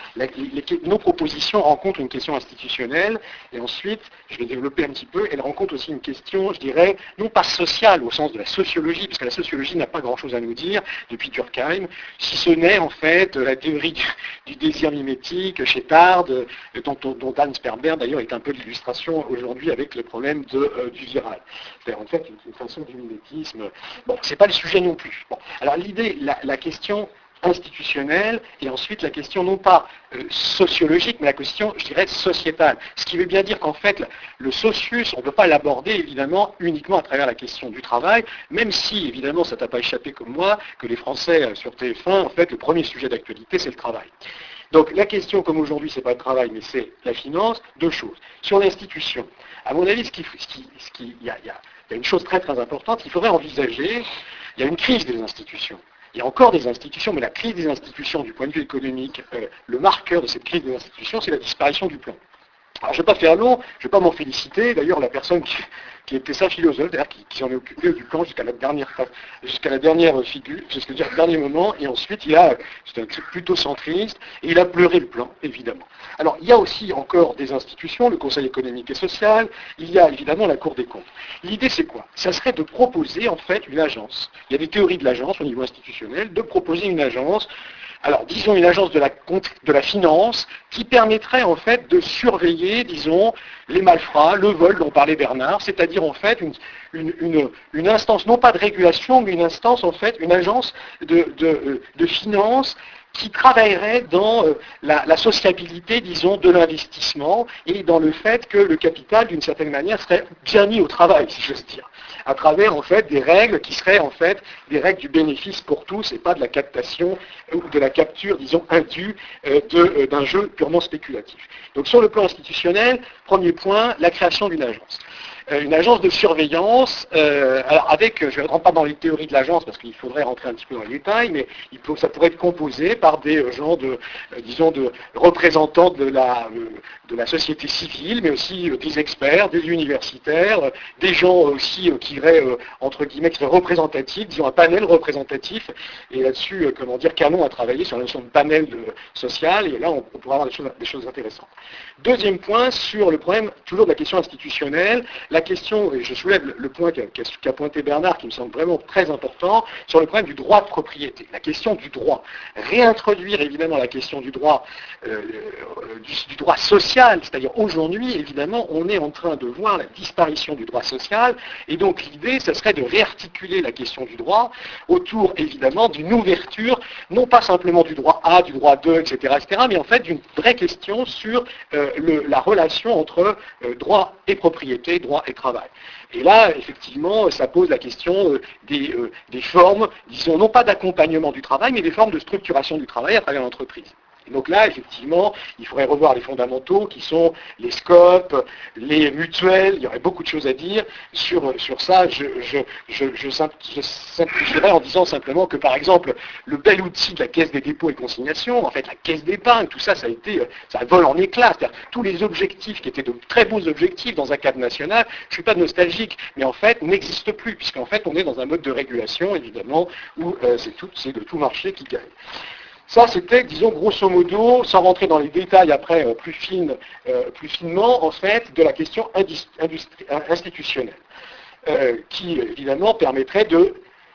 la, les, nos propositions rencontrent une question institutionnelle, et ensuite, je vais développer un petit peu, elles rencontrent aussi une question, je dirais, non pas sociale au sens de la sociologie, parce que la sociologie n'a pas grand-chose à nous dire depuis Durkheim, si ce n'est en fait la théorie du, du désir mimétique chez Tarde, dont, dont Hans Sperber d'ailleurs est un peu l'illustration aujourd'hui avec le problème de, euh, du viral. C'est-à-dire en fait une, une façon du mimétisme. Bon, c'est pas le sujet non plus. Bon, alors l'idée, la, la question institutionnelle, et ensuite la question non pas euh, sociologique, mais la question, je dirais, sociétale. Ce qui veut bien dire qu'en fait, le socius, on ne peut pas l'aborder évidemment uniquement à travers la question du travail, même si évidemment ça t'a pas échappé comme moi, que les Français euh, sur T F un, en fait, le premier sujet d'actualité, c'est le travail. Donc la question, comme aujourd'hui, c'est pas le travail, mais c'est la finance, deux choses. Sur l'institution, à mon avis, ce qui, ce qui, ce qui, il y a, il y a, il y a une chose très très importante qu'il faudrait envisager, il y a une crise des institutions. Il y a encore des institutions, mais la crise des institutions du point de vue économique, euh, le marqueur de cette crise des institutions, c'est la disparition du plan. Alors je ne vais pas faire long, je ne vais pas m'en féliciter. D'ailleurs, la personne qui, qui était sa philosophe, d'ailleurs, qui, qui s'en est occupé du plan jusqu'à la dernière jusqu'à la dernière figure, jusqu'à le dernier moment, et ensuite il a, c'est un truc plutôt centriste, et il a pleuré le plan, évidemment. Alors il y a aussi encore des institutions, le Conseil économique et social, il y a évidemment la Cour des comptes. L'idée c'est quoi? Ça serait de proposer en fait une agence. Il y a des théories de l'agence au niveau institutionnel, de proposer une agence. Alors, disons une agence de la, de la finance qui permettrait en fait de surveiller, disons, les malfrats, le vol dont parlait Bernard, c'est-à-dire en fait une, une, une, une instance, non pas de régulation, mais une instance en fait, une agence de, de, de finance qui travaillerait dans euh, la, la sociabilité, disons, de l'investissement et dans le fait que le capital, d'une certaine manière, serait bien mis au travail, si j'ose dire, à travers, en fait, des règles qui seraient, en fait, des règles du bénéfice pour tous et pas de la captation ou de la capture, disons, indue euh, de, euh, d'un jeu purement spéculatif. Donc, sur le plan institutionnel, premier point, la création d'une agence. Une agence de surveillance, euh, alors avec, je ne rentre pas dans les théories de l'agence parce qu'il faudrait rentrer un petit peu dans les détails, mais il peut, ça pourrait être composé par des euh, gens de, euh, disons, de représentants de la, euh, de la société civile, mais aussi euh, des experts, des universitaires, euh, des gens aussi euh, qui iraient, euh, entre guillemets, qui seraient représentatifs, disons un panel représentatif, et là-dessus, euh, comment dire, Canon a travaillé sur la notion de panel de, social, et là on, on pourra avoir des choses, des choses intéressantes. Deuxième point, sur le problème, toujours de la question institutionnelle, la question, et je soulève le point qu'a, qu'a pointé Bernard, qui me semble vraiment très important, sur le problème du droit de propriété, la question du droit. Réintroduire évidemment la question du droit, euh, du, du droit social, c'est-à-dire aujourd'hui, évidemment, on est en train de voir la disparition du droit social, et donc l'idée, ce serait de réarticuler la question du droit autour, évidemment, d'une ouverture, non pas simplement du droit A, du droit deux, et cetera, et cetera, mais en fait d'une vraie question sur euh, le, la relation entre euh, droit et propriété, droit et travail. Et là, effectivement, ça pose la question euh, des, euh, des formes, disons, non pas d'accompagnement du travail, mais des formes de structuration du travail à travers l'entreprise. Et donc là, effectivement, il faudrait revoir les fondamentaux qui sont les scopes, les mutuelles, il y aurait beaucoup de choses à dire sur, sur ça. Je, je, je, je, je simplifierais en disant simplement que, par exemple, le bel outil de la caisse des dépôts et consignations, en fait, la caisse d'épargne, tout ça, ça a été, ça vole en éclats. C'est-à-dire tous les objectifs qui étaient de très beaux objectifs dans un cadre national, je ne suis pas nostalgique, mais en fait, n'existent plus, puisqu'en fait, on est dans un mode de régulation, évidemment, où euh, c'est, tout, c'est de tout marché qui gagne. Ça, c'était, disons, grosso modo, sans rentrer dans les détails après euh, plus, fine, euh, plus finement, en fait, de la question industri- institutionnelle, euh, qui, évidemment, permettrait de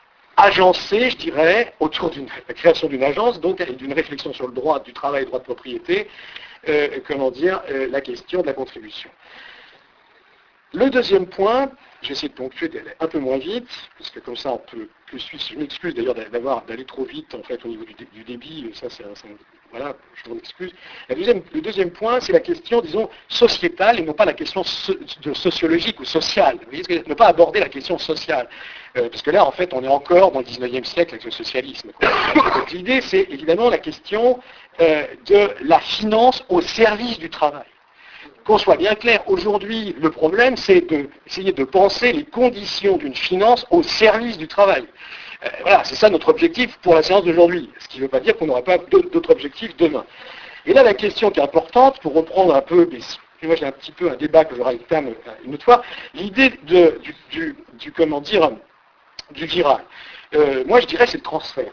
agencer, je dirais, autour de la création d'une agence, donc et d'une réflexion sur le droit du travail et le droit de propriété, euh, comment dire, euh, la question de la contribution. Le deuxième point, je vais essayer de ponctuer d'aller un peu moins vite, parce que comme ça on peut plus suivre. Je m'excuse d'ailleurs d'avoir, d'aller trop vite en fait au niveau du, dé, du débit, ça c'est un, voilà, je m'en excuse. La deuxième, le deuxième point, c'est la question, disons, sociétale et non pas la question so, de sociologique ou sociale. Vous voyez, ne pas aborder la question sociale. Euh, parce que là, en fait, on est encore dans le dix-neuvième siècle avec le socialisme. Donc l'idée, c'est évidemment la question euh, de la finance au service du travail. Qu'on soit bien clair, aujourd'hui, le problème, c'est d'essayer de penser les conditions d'une finance au service du travail. Euh, voilà, c'est ça notre objectif pour la séance d'aujourd'hui. Ce qui ne veut pas dire qu'on n'aura pas d'autres objectifs demain. Et là, la question qui est importante, pour reprendre un peu, mais moi j'ai un petit peu un débat que j'aurai avec Tam une autre fois, l'idée du, du, du, comment dire, du viral. Euh, moi, je dirais c'est le transfert. En fait.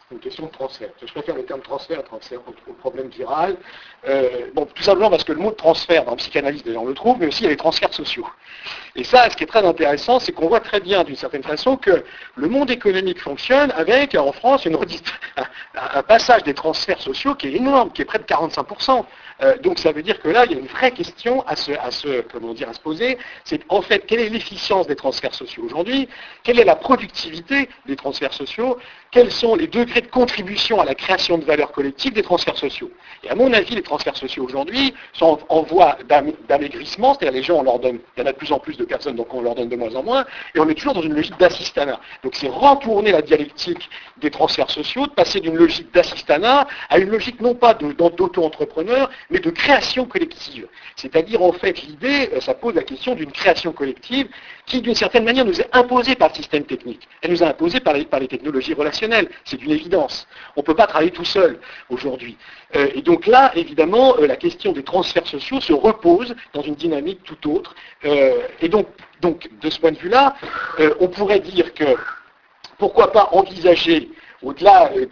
une question de transfert. Je préfère le terme transfert, transfert au, au problème viral. Euh, bon, tout simplement parce que le mot de transfert, dans la psychanalyse, déjà, on le trouve, mais aussi il y a les transferts sociaux. Et ça, ce qui est très intéressant, c'est qu'on voit très bien, d'une certaine façon, que le monde économique fonctionne avec, en France, une redis- un, un passage des transferts sociaux qui est énorme, qui est près de quarante-cinq pour cent. Euh, donc ça veut dire que là, il y a une vraie question à se, à se, comment dire, à se poser. C'est en fait, quelle est l'efficience des transferts sociaux aujourd'hui? Quelle est la productivité des transferts sociaux? Quels sont les degrés de contribution à la création de valeur collective des transferts sociaux? Et à mon avis, les transferts sociaux aujourd'hui sont en, en voie d'am- d'amaigrissement, c'est-à-dire les gens, on leur donne, il y en a de plus en plus de personnes, donc on leur donne de moins en moins, et on est toujours dans une logique d'assistanat. Donc c'est retourner la dialectique des transferts sociaux, de passer d'une logique d'assistanat à une logique non pas de, d'auto-entrepreneur, mais de création collective. C'est-à-dire, en fait, l'idée, ça pose la question d'une création collective qui, d'une certaine manière, nous est imposée par le système technique. Elle nous est imposée par les, par les technologies relationnelles. C'est une évidence. On ne peut pas travailler tout seul aujourd'hui. Euh, et donc là, évidemment, euh, la question des transferts sociaux se repose dans une dynamique tout autre. Euh, et donc, donc, de ce point de vue-là, euh, on pourrait dire que, pourquoi pas envisager, au-delà de,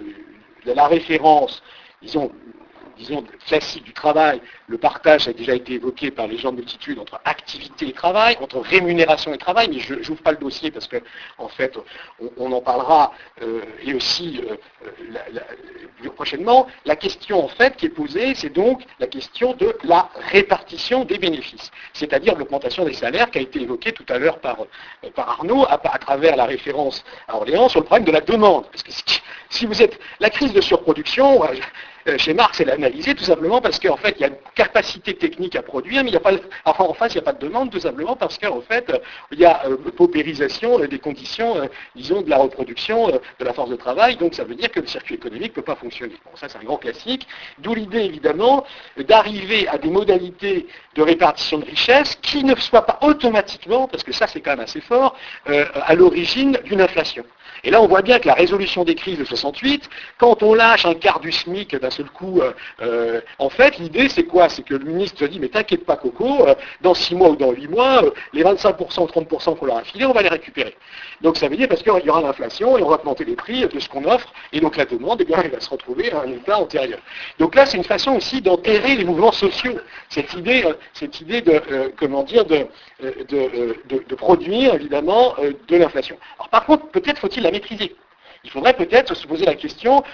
de la référence, disons, disons, classique du travail, le partage a déjà été évoqué par les gens de multitude entre activité et travail, entre rémunération et travail, mais je n'ouvre pas le dossier parce que, en fait, on, on en parlera, euh, et aussi euh, la, la, prochainement. La question, en fait, qui est posée, c'est donc la question de la répartition des bénéfices, c'est-à-dire l'augmentation des salaires qui a été évoquée tout à l'heure par, par Arnaud, à, à travers la référence à Orléans sur le problème de la demande. Parce que si vous êtes... La crise de surproduction... Chez Marx, elle est analysée tout simplement parce qu'en fait, il y a une capacité technique à produire, mais il n'y a pas, enfin, en face, il n'y a pas de demande, tout simplement parce qu'en fait, il y a euh, paupérisation des conditions, euh, disons, de la reproduction euh, de la force de travail, donc ça veut dire que le circuit économique ne peut pas fonctionner. Bon, ça, c'est un grand classique, d'où l'idée, évidemment, d'arriver à des modalités de répartition de richesse qui ne soient pas automatiquement, parce que ça, c'est quand même assez fort, euh, à l'origine d'une inflation. Et là, on voit bien que la résolution des crises de soixante-huit, quand on lâche un quart du SMIC d'un seul coup, euh, euh, en fait, l'idée, c'est quoi? C'est que le ministre se dit, mais t'inquiète pas, Coco, euh, dans six mois ou dans huit mois, euh, les vingt-cinq pour cent ou trente pour cent qu'on leur a filé, on va les récupérer. Donc ça veut dire parce qu'il y aura l'inflation et on va augmenter les prix de ce qu'on offre, et donc la demande, eh bien, elle va se retrouver à un état antérieur. Donc là, c'est une façon aussi d'enterrer les mouvements sociaux. Cette idée, euh, cette idée de, euh, comment dire, de, euh, de, euh, de, de produire, évidemment, euh, de l'inflation. Alors par contre, peut-être faut-il la maîtriser. Il faudrait peut-être se poser la question,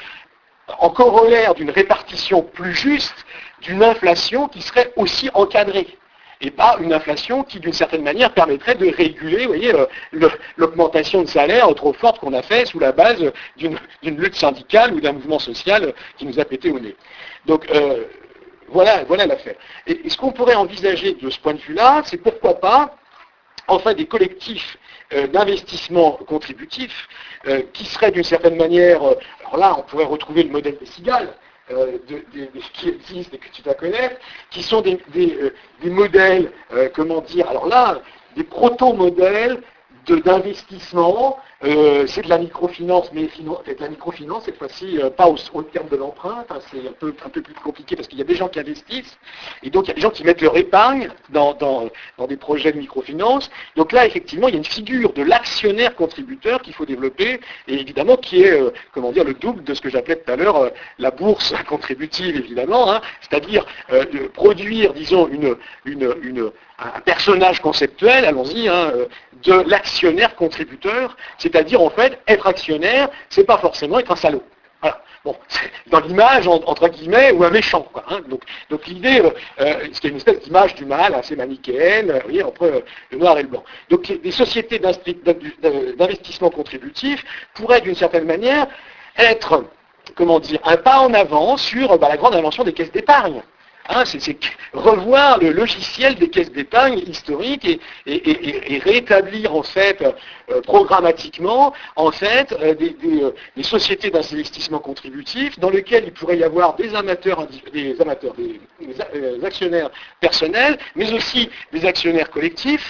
en corollaire d'une répartition plus juste, d'une inflation qui serait aussi encadrée. Et pas une inflation qui, d'une certaine manière, permettrait de réguler, vous voyez, le, l'augmentation de salaire trop forte qu'on a fait sous la base d'une, d'une lutte syndicale ou d'un mouvement social qui nous a pété au nez. Donc, euh, voilà, voilà l'affaire. Et, et ce qu'on pourrait envisager de ce point de vue-là, c'est pourquoi pas, enfin, des collectifs euh, d'investissement contributif euh, qui seraient d'une certaine manière, euh, alors là, on pourrait retrouver le modèle des cigales, Euh, de, de, de, qui existent et que tu dois connaître, qui sont des, des, euh, des modèles, euh, comment dire, alors là, des proto-modèles de, d'investissement, euh, c'est de la microfinance, mais finan- c'est de la microfinance cette fois-ci, euh, pas au, au terme de l'emprunt, hein, c'est un peu, un peu plus compliqué parce qu'il y a des gens qui investissent, et donc il y a des gens qui mettent leur épargne dans, dans, dans des projets de microfinance. Donc là, effectivement, il y a une figure de l'actionnaire contributeur qu'il faut développer, et évidemment qui est, euh, comment dire, le double de ce que j'appelais tout à l'heure euh, la bourse contributive, évidemment, hein, c'est-à-dire euh, de produire, disons, une, une, une, un personnage conceptuel, allons-y, hein, de l'actionnaire contributeur, c'est-à-dire en fait, être actionnaire, c'est pas forcément être un salaud. Voilà. Bon, dans l'image, entre guillemets, ou un méchant. Quoi, hein. Donc, donc l'idée, euh, c'est une espèce d'image du mal assez manichéenne, vous voyez, entre euh, le noir et le blanc. Donc des sociétés d'investissement contributif pourraient d'une certaine manière être, comment dire, un pas en avant sur bah, la grande invention des caisses d'épargne. Hein, c'est, c'est revoir le logiciel des caisses d'épargne historiques et, et, et, et rétablir en fait euh, programmatiquement en fait euh, des, des, euh, des sociétés d'investissement contributif dans lesquelles il pourrait y avoir des amateurs, des amateurs, des, des actionnaires personnels, mais aussi des actionnaires collectifs.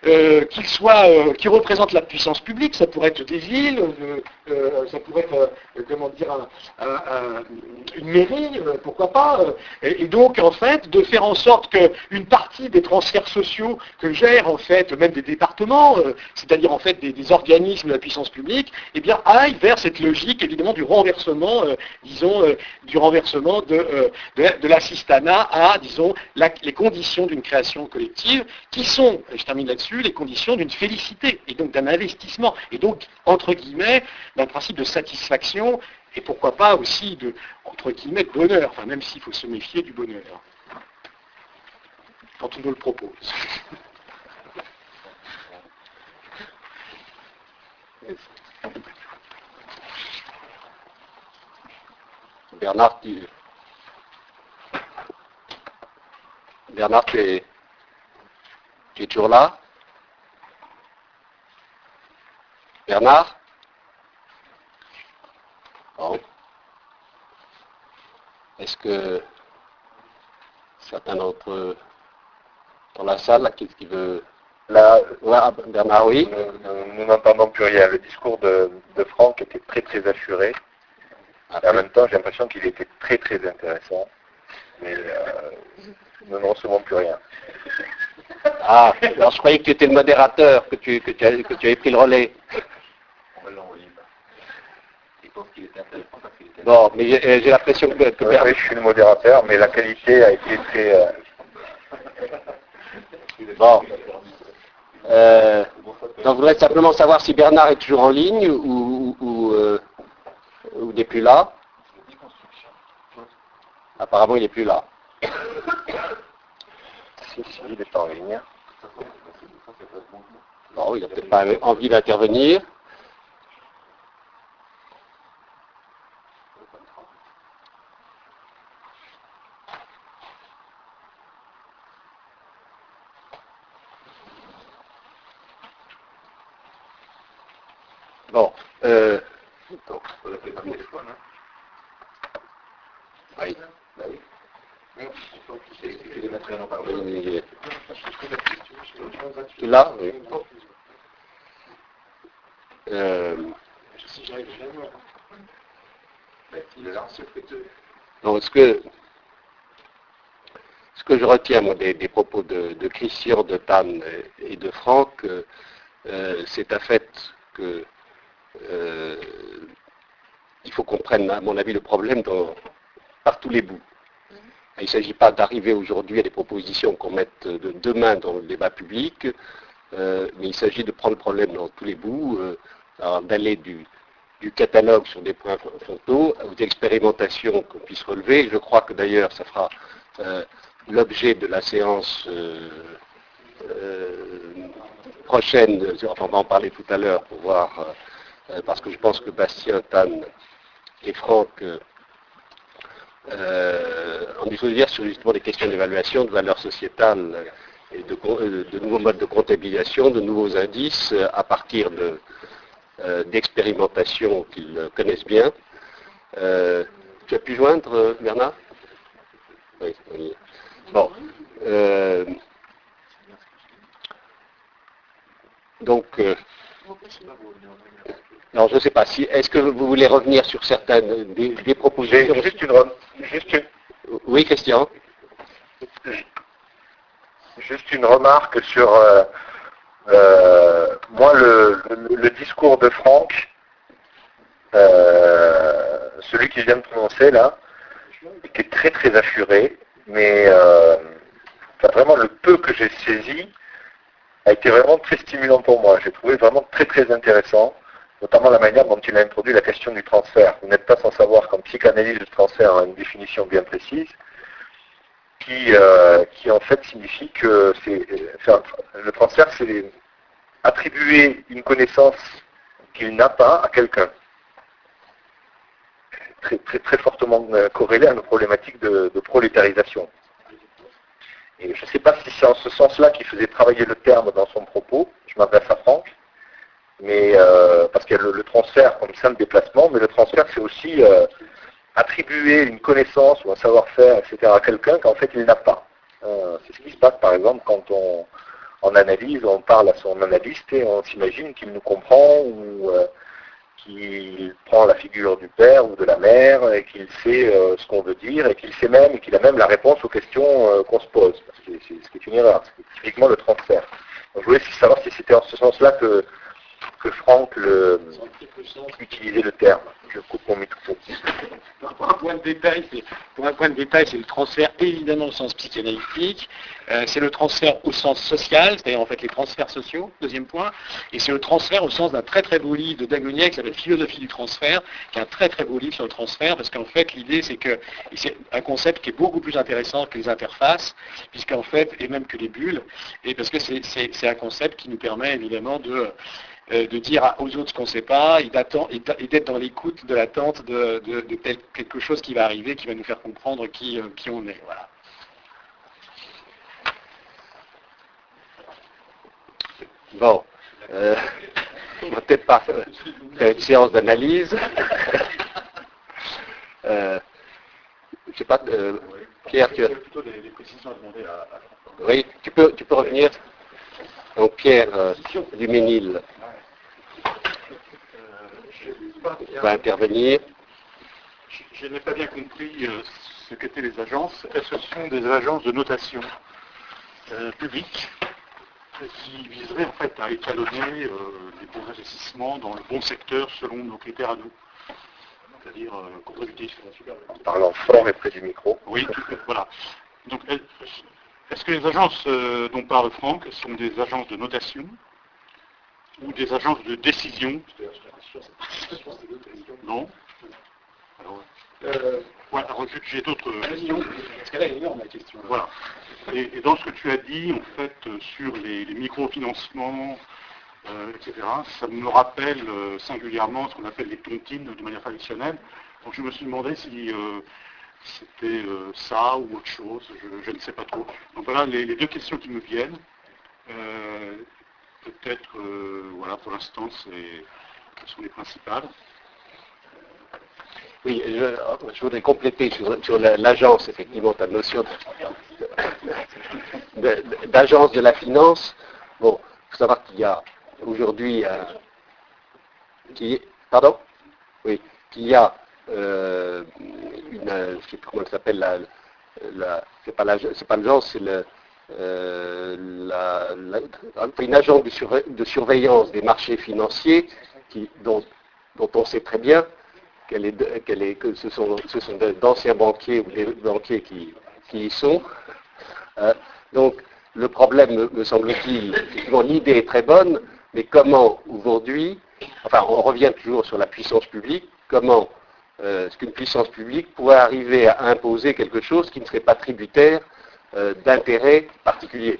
euh, qu'ils soient, euh, qui représentent la puissance publique, ça pourrait être des villes, euh, euh, ça pourrait être, euh, comment dire, un, un, un, une mairie, euh, pourquoi pas, euh, et, et donc en fait de faire en sorte qu'une partie des transferts sociaux que gèrent en fait même des départements, euh, c'est-à-dire en fait des, des organismes de la puissance publique, eh bien aillent vers cette logique évidemment du renversement, euh, disons, euh, du renversement de, euh, de, de l'assistanat à, disons, la, les conditions d'une création collective qui sont, je termine là-dessus, les conditions d'une félicité et donc d'un investissement et donc entre guillemets d'un principe de satisfaction et pourquoi pas aussi de, entre guillemets, de bonheur, enfin même s'il faut se méfier du bonheur quand on nous le propose. Bernard, tu... Bernard, tu es... tu es toujours là? Bernard? Bon. Est-ce que certains d'entre eux dans la salle, là, qui, qui veut... Là, ouais, Bernard, oui. Nous, nous n'entendons plus rien. Le discours de, de Franck était très très assuré. Et en même temps, j'ai l'impression qu'il était très très intéressant. Mais euh, nous ne recevons plus rien. Ah, alors je croyais que tu étais le modérateur, que tu, que tu, as, que tu avais pris le relais. On va l'envoyer. Il pense qu'il était intéressant parce qu'il était... Bon, mais j'ai, j'ai l'impression que... que Oui, Bernard... oui, je suis le modérateur, mais la qualité a été très... Euh... Bon. Euh, donc, je voudrais simplement savoir si Bernard est toujours en ligne ou, ou, euh, ou n'est plus là. Apparemment, il n'est plus là. Si, si, il est en ligne. Bon, il n'a peut-être pas envie d'intervenir. Bon, euh, donc, On l'a fait par téléphone, hein. oui. Bah oui. C'est c'est les matériels en parole. Oui, tu l'as? Oui. Euh, Il est là, c'est fait de... donc, ce que, ce que je retiens moi, des, des propos de, de Christian, de Tan et de Franck, euh, c'est un fait que euh, il faut qu'on prenne, à mon avis, le problème dans, par tous les bouts. Il ne s'agit pas d'arriver aujourd'hui à des propositions qu'on mette de demain dans le débat public, euh, mais il s'agit de prendre le problème dans tous les bouts, euh, alors d'aller du, du catalogue sur des points frontaux aux expérimentations qu'on puisse relever. Je crois que d'ailleurs ça fera euh, l'objet de la séance euh, euh, prochaine, enfin, on va en parler tout à l'heure pour voir, euh, parce que je pense que Bastien, Tan et Franck euh, Euh, en dire sur justement des questions d'évaluation, de valeur sociétale et de, de nouveaux modes de comptabilisation, de nouveaux indices à partir de, euh, d'expérimentations qu'ils connaissent bien. Euh, tu as pu joindre, Bernard? Oui, oui. Bon. Euh, donc, euh, alors je ne sais pas si, est-ce que vous voulez revenir sur certaines des, des propositions? J'ai juste une, juste une... Oui, Christian. Juste une remarque sur euh, euh, moi le, le, le discours de Franck, euh, celui qui vient de prononcer là, était très très assuré, mais euh, enfin, vraiment le peu que j'ai saisi a été vraiment très stimulant pour moi. J'ai trouvé vraiment très très intéressant, notamment la manière dont il a introduit la question du transfert. Vous n'êtes pas sans savoir qu'en psychanalyse, le transfert a une définition bien précise, qui, euh, qui en fait signifie que c'est, enfin, le transfert, c'est attribuer une connaissance qu'il n'a pas à quelqu'un. Très, très, très fortement corrélé à nos problématiques de, de prolétarisation. Et je ne sais pas si c'est en ce sens-là qu'il faisait travailler le terme dans son propos, je m'adresse à Franck, mais euh, parce qu'il y a le, le transfert comme simple déplacement, mais le transfert c'est aussi euh, attribuer une connaissance ou un savoir-faire, et cetera à quelqu'un qu'en fait il n'a pas. Euh, c'est ce qui se passe par exemple quand on, en analyse, on parle à son analyste et on s'imagine qu'il nous comprend ou euh, qu'il prend la figure du père ou de la mère et qu'il sait euh, ce qu'on veut dire et qu'il sait même et qu'il a même la réponse aux questions euh, qu'on se pose. Parce que c'est ce qui est une erreur, c'est typiquement le transfert. Donc je voulais savoir si c'était en ce sens-là que, que Franck le, utilisait le terme. Je coupe mon micro. Pour un point de détail, c'est, pour un point de détail, c'est le transfert évidemment au sens psychanalytique, euh, c'est le transfert au sens social, c'est-à-dire en fait les transferts sociaux, deuxième point, et c'est le transfert au sens d'un très très beau livre de Dagonier qui s'appelle Philosophie du transfert, qui est un très très beau livre sur le transfert, parce qu'en fait l'idée c'est que c'est un concept qui est beaucoup plus intéressant que les interfaces, puisqu'en fait, et même que les bulles, et parce que c'est, c'est, c'est un concept qui nous permet évidemment de de dire aux autres ce qu'on ne sait pas et, et d'être dans l'écoute de l'attente de, de, de quelque chose qui va arriver, qui va nous faire comprendre qui, qui on est. Voilà. Bon, euh, on va peut-être pas faire une séance d'analyse. euh, je ne sais pas, euh, Pierre, tu as... Oui, tu peux, tu peux revenir. Donc Pierre euh, Duménil va intervenir. Je, je n'ai pas bien compris euh, ce qu'étaient les agences. Est-ce que ce sont des agences de notation euh, publiques qui viseraient en fait à étalonner euh, les bons investissements dans le bon secteur selon nos critères à nous, c'est-à-dire euh, contributif. En parlant fort et près du micro. Oui, voilà. Donc, est-ce que les agences euh, dont parle Franck sont des agences de notation ou des agences de décision? Non. Alors, euh, voilà, j'ai d'autres questions. Parce qu'elle est énorme la question. Voilà. Et, et dans ce que tu as dit, en fait, sur les, les microfinancements, euh, et cetera, ça me rappelle euh, singulièrement ce qu'on appelle les tontines de manière traditionnelle. Donc je me suis demandé si euh, c'était euh, ça ou autre chose, je, je ne sais pas trop. Donc voilà les, les deux questions qui me viennent. Euh, peut-être, euh, voilà, pour l'instant, c'est, ce sont les principales. Oui, je, je voudrais compléter sur, sur l'agence, effectivement, ta notion de, de, d'agence de la finance. Bon, il faut savoir qu'il y a aujourd'hui, euh, qui, pardon Oui, qu'il y a euh, une, je ne sais plus comment elle s'appelle, la, la, c'est pas l'agence, c'est pas l'agence, c'est le, euh, la, la, une agence de, sur, de surveillance des marchés financiers qui, dont, dont on sait très bien qu'elle est, qu'elle est, que ce sont, ce sont d'anciens banquiers ou des banquiers qui, qui y sont. Euh, donc, le problème, me, me semble-t-il, effectivement, l'idée est très bonne, mais comment aujourd'hui, enfin, on revient toujours sur la puissance publique, comment euh, est-ce qu'une puissance publique pourrait arriver à imposer quelque chose qui ne serait pas tributaire euh, d'intérêts particuliers?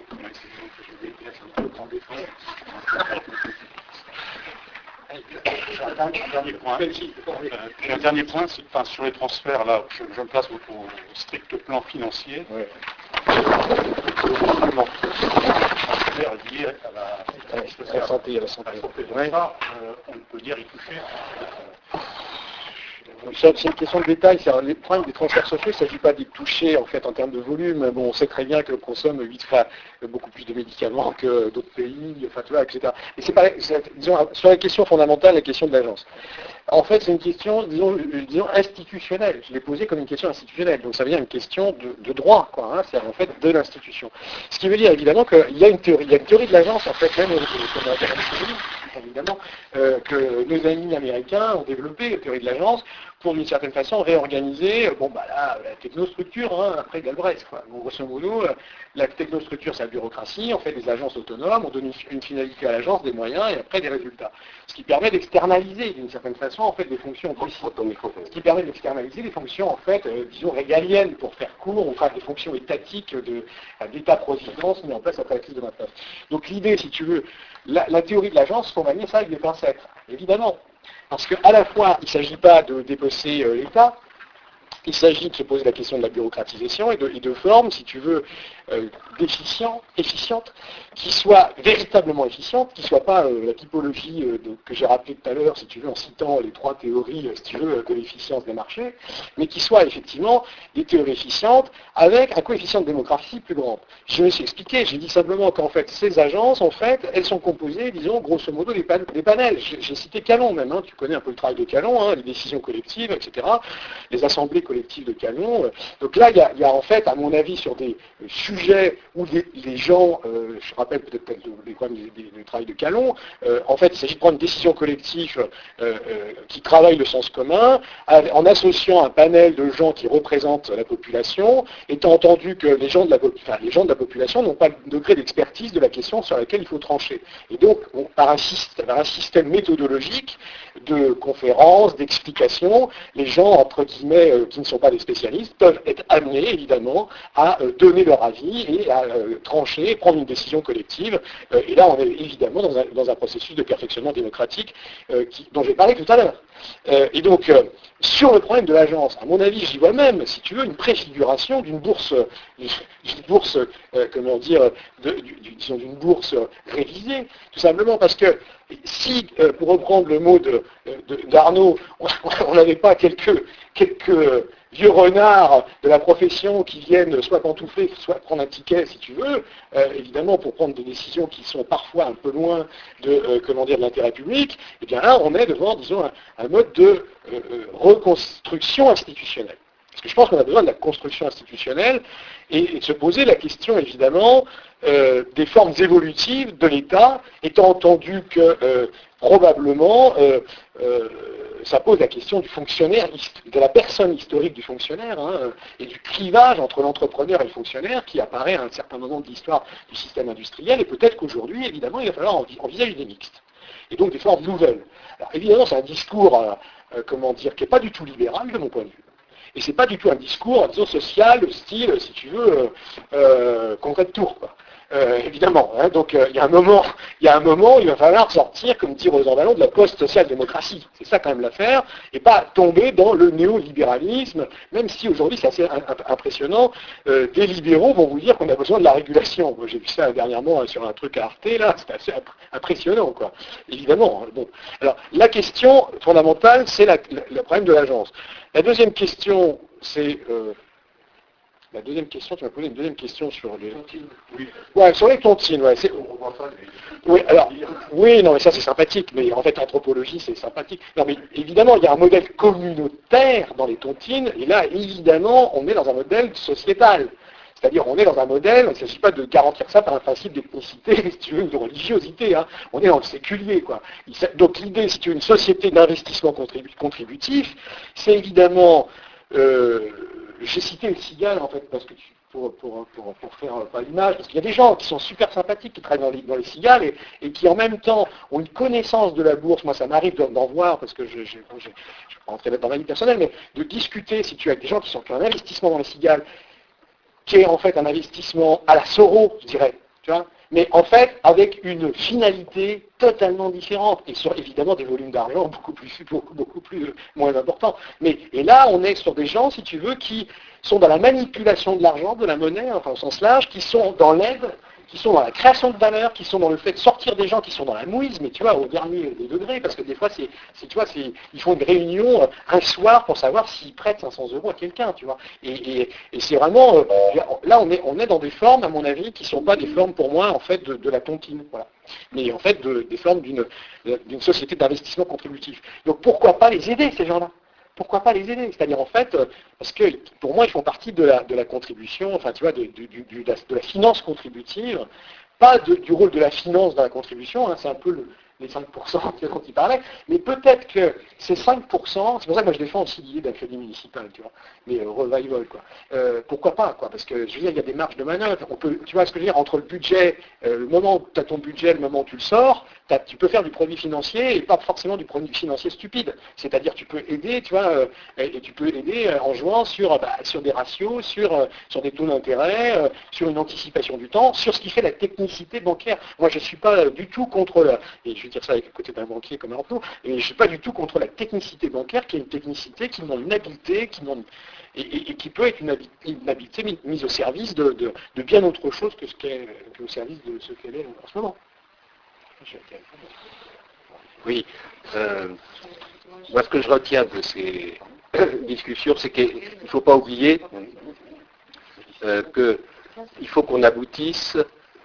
Un dernier point, euh, un dernier point c'est, enfin, sur les transferts, là, je, je me place au, au strict plan financier. Ouais. Le transfert lié à la, à la santé, à la santé. Ouais. Ça, euh, on peut dire y toucher. C'est une question de détail. C'est les problèmes des transferts sociaux, il ne s'agit pas d'y toucher en fait en termes de volume. Bon, on sait très bien qu'on consomme huit fois beaucoup plus de médicaments que d'autres pays, enfin, tu vois, et cetera. Et c'est pas, c'est, disons, sur la question fondamentale, la question de l'agence. En fait, c'est une question, disons, disons institutionnelle. Je l'ai posée comme une question institutionnelle. Donc ça veut dire une question de, de droit, quoi. Hein, c'est en fait de l'institution. Ce qui veut dire évidemment qu'il y a une théorie, il y a une théorie de l'agence, en fait, même au évidemment, euh, que nos amis américains ont développé, la théorie de l'agence, pour d'une certaine façon réorganiser, bon bah là, la technostructure, hein, après Galbraith, quoi. Bon, grosso modo, la technostructure c'est la bureaucratie, on fait des agences autonomes, on donne une, une finalité à l'agence, des moyens et après des résultats. Ce qui permet d'externaliser d'une certaine façon en fait des fonctions précises. Ce qui permet d'externaliser des fonctions en fait, euh, disons régaliennes pour faire court, enfin des fonctions étatiques de, d'état-providence mis en place après la crise de vingt-neuf. Donc l'idée, si tu veux, la, la théorie de l'agence, il faut manier ça avec des pincettes, évidemment. Parce qu'à la fois, il ne s'agit pas de dépecer euh, l'État, Il s'agit de se poser la question de la bureaucratisation et de, et de formes, si tu veux, euh, d'efficient, efficientes, qui soient véritablement efficientes, qui ne soient pas euh, la typologie euh, de, que j'ai rappelée tout à l'heure, si tu veux, en citant les trois théories, euh, si tu veux, de l'efficience des marchés, mais qui soient effectivement des théories efficientes avec un coefficient de démocratie plus grand. Je me suis expliqué, j'ai dit simplement qu'en fait, ces agences, en fait, elles sont composées, disons, grosso modo, des, pan des panels. J'ai cité Calon même, hein, tu connais un peu le travail de Calon, hein, les décisions collectives, et cetera, les assemblées collectives de Calon. Donc là, il y, y a en fait, à mon avis, sur des sujets où les, les gens, euh, je rappelle peut-être peut le travail de Calon, euh, en fait, il s'agit de prendre une décision collective euh, euh, qui travaille le sens commun, en associant un panel de gens qui représentent la population, étant entendu que les gens de la, enfin, les gens de la population n'ont pas le degré d'expertise de la question sur laquelle il faut trancher. Et donc, on, par, un système, par un système méthodologique de conférences, d'explications, les gens, entre guillemets, euh, qui ne sont pas des spécialistes, peuvent être amenés, évidemment, à euh, donner leur avis et à euh, trancher, prendre une décision collective. Euh, et là, on est évidemment dans un, dans un processus de perfectionnement démocratique euh, qui, dont j'ai parlé tout à l'heure. Euh, et donc, euh, sur le problème de l'agence, à mon avis, j'y vois même, si tu veux, une préfiguration d'une bourse, d'une bourse, euh, comment dire, d'une bourse révisée, tout simplement parce que si, euh, pour reprendre le mot d'Arnaud, on n'avait pas quelques, quelques vieux renards de la profession qui viennent soit pantoufler, soit prendre un ticket, si tu veux, euh, évidemment pour prendre des décisions qui sont parfois un peu loin de, euh, comment dire, de l'intérêt public, et bien là, on est devant, disons, un, un mode de euh, reconstruction institutionnelle. Parce que je pense qu'on a besoin de la construction institutionnelle et, et de se poser la question, évidemment, euh, des formes évolutives de l'État, étant entendu que euh, probablement euh, euh, ça pose la question du fonctionnaire, de la personne historique du fonctionnaire, hein, et du clivage entre l'entrepreneur et le fonctionnaire qui apparaît à un certain moment de l'histoire du système industriel, et peut-être qu'aujourd'hui, évidemment, il va falloir envisager des mixtes, et donc des formes nouvelles. Alors évidemment, c'est un discours, euh, euh, comment dire, qui n'est pas du tout libéral de mon point de vue. Et c'est pas du tout un discours, disons, social, style, si tu veux, euh, euh, congrès de Tours, quoi. Euh, évidemment. Hein, donc il euh, y a un moment, il y a un moment, il va falloir sortir, comme dit Rosan Vallon, de la post-social-démocratie. C'est ça quand même l'affaire, et pas tomber dans le néolibéralisme, même si aujourd'hui c'est assez impressionnant. Euh, des libéraux vont vous dire qu'on a besoin de la régulation. Moi, j'ai vu ça dernièrement hein, sur un truc à Arte, là, c'était assez impressionnant, quoi. Évidemment. Hein, bon. Alors la question fondamentale, c'est le problème de l'agence. La deuxième question, c'est euh, la deuxième question, tu m'as posé une deuxième question sur les tontines. Oui. Ouais, sur les tontines, ouais. Oui, alors, oui, non, mais ça c'est sympathique, mais en fait l'anthropologie c'est sympathique. Non, mais évidemment, il y a un modèle communautaire dans les tontines, et là, évidemment, on est dans un modèle sociétal. C'est-à-dire, on est dans un modèle, il ne s'agit pas de garantir ça par un principe d'ethnicité, si tu veux, de religiosité. Hein. On est dans le séculier, quoi. Donc l'idée, si tu veux, une société d'investissement contribu contributif, c'est évidemment... Euh, j'ai cité les cigales, en fait, parce que tu, pour, pour, pour, pour faire pas l'image, parce qu'il y a des gens qui sont super sympathiques, qui travaillent dans les, dans les cigales, et, et qui en même temps ont une connaissance de la bourse. Moi, ça m'arrive d'en voir, parce que je ne vais pas rentrer dans ma vie personnelle, mais de discuter, si tu as avec des gens qui sont qui ont un investissement dans les cigales, qui est en fait un investissement à la Soro, je dirais, tu vois, mais en fait avec une finalité totalement différente, et sur évidemment des volumes d'argent beaucoup plus, beaucoup, beaucoup plus euh, moins importants. Mais, et là, on est sur des gens, si tu veux, qui sont dans la manipulation de l'argent, de la monnaie, enfin au sens large, qui sont dans l'aide, qui sont dans la création de valeur, qui sont dans le fait de sortir des gens qui sont dans la mouise, mais tu vois, au dernier des degrés, parce que des fois, c'est, tu vois, ils font une réunion euh, un soir pour savoir s'ils prêtent cinq cents euros à quelqu'un, tu vois. Et, et, et c'est vraiment, euh, là, on est, on est dans des formes, à mon avis, qui ne sont pas des formes, pour moi, en fait, de, de la tontine, voilà. Mais en fait, de, des formes d'une, d'une société d'investissement contributif. Donc, pourquoi pas les aider, ces gens-là ? Pourquoi pas les aider? C'est-à-dire en fait, parce que pour moi ils font partie de la, de la contribution, enfin tu vois, de, de, de, de, la, de la finance contributive, pas de, du rôle de la finance dans la contribution, hein, c'est un peu le, les cinq pour cent dont il parlait, mais peut-être que ces cinq pour cent, c'est pour ça que moi je défends aussi l'idée d'un crédit municipal, tu vois, mais euh, revival, quoi. Euh, pourquoi pas, quoi, parce que je veux dire, il y a des marges de manœuvre, on peut, tu vois ce que je veux dire, entre le budget, euh, le moment où tu as ton budget, le moment où tu le sors, tu peux faire du produit financier et pas forcément du produit financier stupide. C'est-à-dire tu peux aider, tu vois, euh, et tu peux aider euh, en jouant sur, bah, sur des ratios, sur, euh, sur des taux d'intérêt, euh, sur une anticipation du temps, sur ce qui fait la technicité bancaire. Moi je ne suis pas euh, du tout contre, la, et je vais dire ça avec le côté d'un banquier comme Arnaud, et je ne suis pas du tout contre la technicité bancaire, qui est une technicité qui demande une habileté, qui demande, et, et- et qui peut être une, habi- une habileté mi- mise au service de, de- de bien autre chose que ce qu'est, que au service de ce qu'elle est en ce moment. Oui. euh, moi, ce que je retiens de ces discussions, c'est qu'il ne faut pas oublier euh, qu'il faut qu'on aboutisse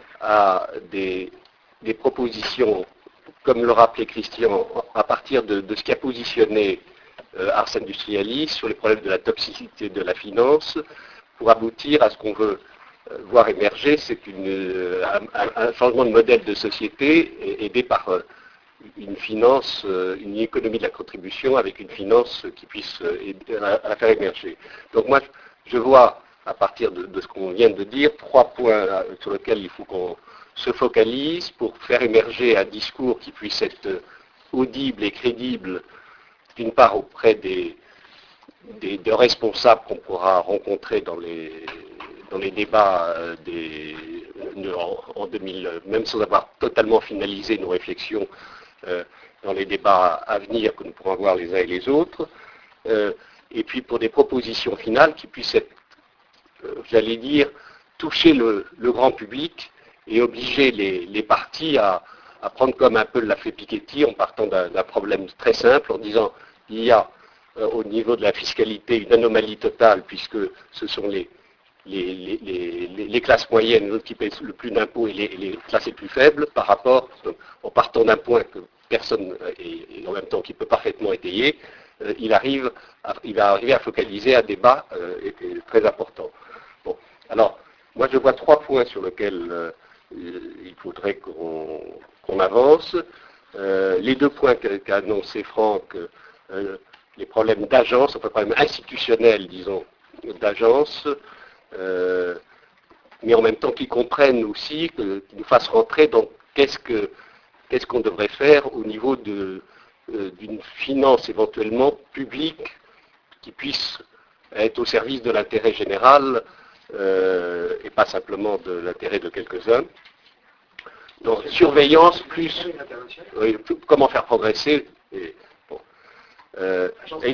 à des, des propositions, comme le rappelait Christian, à partir de, de ce qui a positionné euh, Ars Industrialis sur les problèmes de la toxicité de la finance, pour aboutir à ce qu'on veut euh, voir émerger, c'est une, euh, un, un changement de modèle de société aidé par euh, une finance, euh, une économie de la contribution avec une finance qui puisse euh, aider à, à la faire émerger. Donc moi, je vois, à partir de, de ce qu'on vient de dire, trois points euh, sur lesquels il faut qu'on se focalise pour faire émerger un discours qui puisse être euh, audible et crédible, d'une part auprès des, des, des responsables qu'on pourra rencontrer dans les, dans les débats euh, des, en, en deux mille, même sans avoir totalement finalisé nos réflexions euh, dans les débats à venir que nous pourrons avoir les uns et les autres, euh, et puis pour des propositions finales qui puissent être, euh, j'allais dire, toucher le, le grand public et obliger les, les partis à, à prendre comme un peu l'a fait Piketty en partant d'un d'un problème très simple, en disant il y a euh, au niveau de la fiscalité une anomalie totale puisque ce sont les, les, les, les, les classes moyennes qui paient le plus d'impôts et les, les classes les plus faibles par rapport, en partant d'un point que personne, et, et en même temps qui peut parfaitement étayer, euh, il, arrive à, il va arriver à focaliser un débat euh, et, et très important. Bon, alors, moi je vois trois points sur lesquels euh, il faudrait qu'on qu'on avance. Euh, les deux points qu'a qu'a annoncé Franck, euh, les problèmes d'agence, enfin problèmes institutionnels, disons, d'agence, euh, mais en même temps qu'ils comprennent aussi, que- qu'ils nous fassent rentrer dans qu'est-ce que qu'est-ce qu'on devrait faire au niveau de, euh, d'une finance éventuellement publique qui puisse être au service de l'intérêt général euh, et pas simplement de l'intérêt de quelques-uns. Donc surveillance plus oui, comment faire progresser et, bon, euh, et,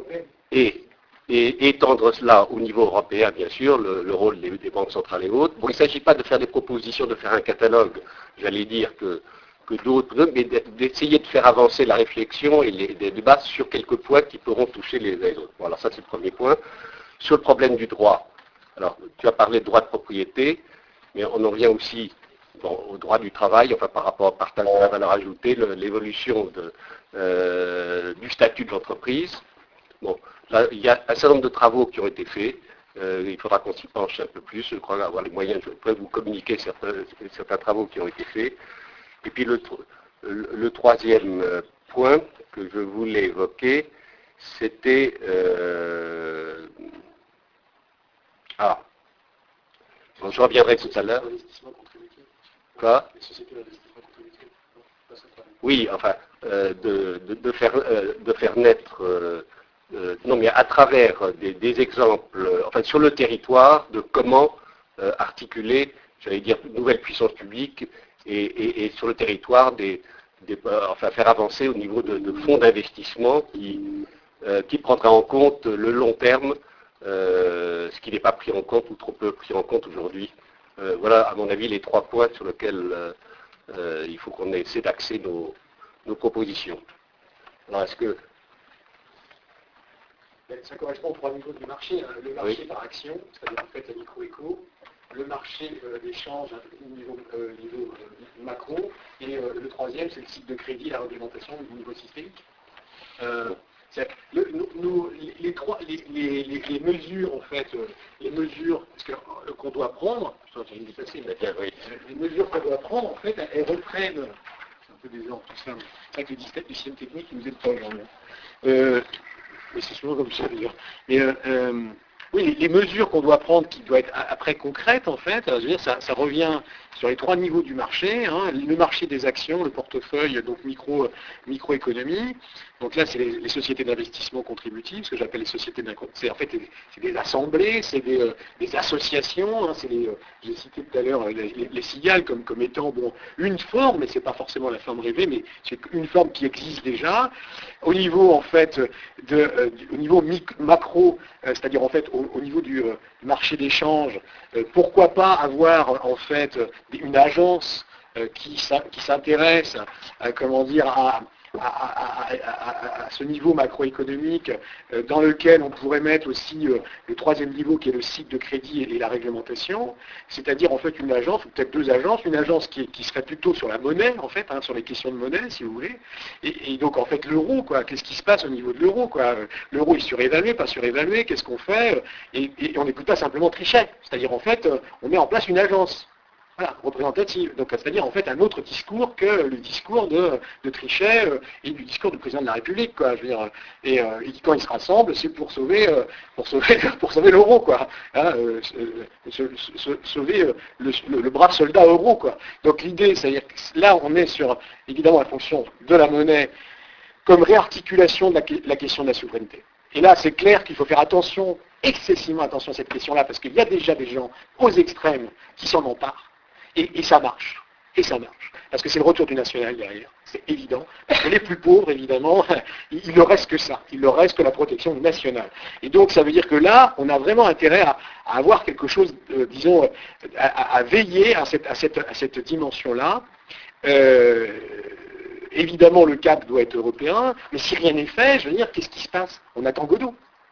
et, et étendre cela au niveau européen, bien sûr, le, le rôle des, des banques centrales et autres. Bon, il ne s'agit pas de faire des propositions, de faire un catalogue, j'allais dire que, que d'autres, mais d'essayer de faire avancer la réflexion et les, les débats sur quelques points qui pourront toucher les, les autres. Bon, alors ça c'est le premier point. Sur le problème du droit, alors tu as parlé de droit de propriété, mais on en vient aussi bon, au droit du travail, enfin par rapport au partage de la valeur ajoutée, le- l'évolution de, euh, du statut de l'entreprise. Bon, là, il y a un certain nombre de travaux qui ont été faits. Euh, il faudra qu'on s'y penche un peu plus. Je crois avoir les moyens. Je pourrais vous communiquer certains, certains travaux qui ont été faits. Et puis le, tro- le- le troisième euh, point que je voulais évoquer, c'était... euh, ah, bon, je reviendrai tout à l'heure. Quoi ? Oui, enfin, euh, de, de- de faire, euh, de faire naître, euh, euh, non mais à travers des, des exemples, euh, enfin sur le territoire, de comment euh, articuler, j'allais dire, une nouvelle puissance publique et, et- et sur le territoire, des, des- euh, enfin faire avancer au niveau de, de fonds d'investissement qui, euh, qui prendraient en compte le long terme, euh, ce qui n'est pas pris en compte ou trop peu pris en compte aujourd'hui. Euh, voilà, à mon avis, les trois points sur lesquels euh, euh, il faut qu'on essaie d'axer nos, nos propositions. Alors, est-ce que... Ça correspond aux trois niveaux du marché. Hein. Le marché Oui. par action, c'est-à-dire en fait la micro-éco, le marché euh, d'échange au niveau, euh, niveau, euh, macro, et euh, le troisième, c'est le cycle de crédit, la réglementation au niveau systémique. Euh, c'est- le- nous- nous, les, les trois, les, les- les- les mesures, en fait, euh, les mesures parce que, euh, qu'on doit prendre, je suis en train de dépasser, mais, Oui. euh, les mesures qu'on doit prendre, en fait, elles, elles reprennent, c'est un peu désordre tout ça, mais c'est vrai que le système, le système technique nous aide pas aujourd'hui. Euh, mais c'est souvent comme ça d'ailleurs. Mais euh, euh, oui, les, les mesures qu'on doit prendre, qui doivent être a- après concrètes, en fait, je veux dire, ça, ça revient sur les trois niveaux du marché, hein, le marché des actions, le portefeuille, donc micro, microéconomie, Donc là, c'est les, les sociétés d'investissement contributives, ce que j'appelle les sociétés d'investissement. C'est en fait c'est des assemblées, c'est des, euh, des associations. Hein, c'est les, euh, j'ai cité tout à l'heure euh, les, les, les cigales comme, comme étant bon, une forme, mais c'est pas forcément la forme rêvée, mais c'est une forme qui existe déjà. Au niveau en fait de, euh, du, au niveau mic- macro, euh, c'est-à-dire en fait au, au niveau du, euh, du marché d'échange, euh, pourquoi pas avoir en fait une agence euh, qui, qui s'intéresse, à, comment dire, à À, à, à, à ce niveau macroéconomique euh, dans lequel on pourrait mettre aussi euh, le troisième niveau qui est le cycle de crédit et, et la réglementation, c'est-à-dire en fait une agence, ou peut-être deux agences, une agence qui, qui serait plutôt sur la monnaie en fait, hein, sur les questions de monnaie si vous voulez, et, et donc en fait l'euro, quoi, qu'est-ce qui se passe au niveau de l'euro, quoi, l'euro est surévalué, pas surévalué, qu'est-ce qu'on fait, et, et on n'écoute pas simplement Trichet, c'est-à-dire en fait on met en place une agence. Voilà, représentative. Donc, c'est-à-dire en fait un autre discours que le discours de, de Trichet euh, et du discours du président de la République, quoi. Je veux dire, et, euh, et quand ils se rassemblent, c'est pour sauver, euh, pour sauver, pour sauver l'euro, quoi. Hein, euh, se, se, se, sauver euh, le, le, le brave soldat euro, quoi. Donc l'idée, c'est-à-dire que là, on est sur évidemment la fonction de la monnaie comme réarticulation de la, la question de la souveraineté. Et là, c'est clair qu'il faut faire attention, excessivement attention à cette question-là, parce qu'il y a déjà des gens aux extrêmes qui s'en emparent. Et, et ça marche. Et ça marche. Parce que c'est le retour du national derrière. C'est évident. Parce que les plus pauvres, évidemment, il ne reste que ça. Il ne reste que la protection nationale. Et donc, ça veut dire que là, on a vraiment intérêt à, à avoir quelque chose, euh, disons, à, à veiller à cette, à cette, à cette dimension-là. Euh, évidemment, le cap doit être européen. Mais si rien n'est fait, je veux dire, qu'est-ce qui se passe? On attend Godot.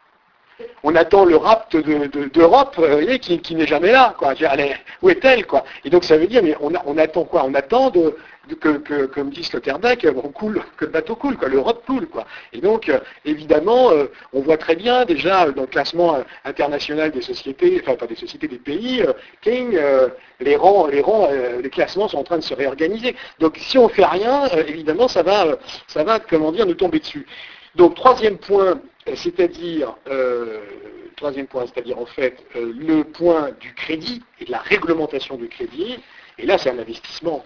On attend le rapt de, de, d'Europe euh, qui, qui n'est jamais là. Quoi. Allez, où est-elle quoi? Et donc ça veut dire, mais on, a, on attend quoi? On attend de, de, que, que, comme dit Sloterdijk, on coule, que le bateau coule, quoi, l'Europe coule. Quoi. Et donc, euh, évidemment, euh, on voit très bien déjà dans le classement euh, international des sociétés, enfin pas des sociétés, des pays, euh, King, euh, les rangs, les rangs, euh, les classements sont en train de se réorganiser. Donc si on ne fait rien, euh, évidemment, ça va, euh, ça va, comment dire, nous tomber dessus. Donc troisième point, c'est-à-dire, euh, troisième point, c'est-à-dire en fait euh, le point du crédit et de la réglementation du crédit. Et là, c'est un investissement.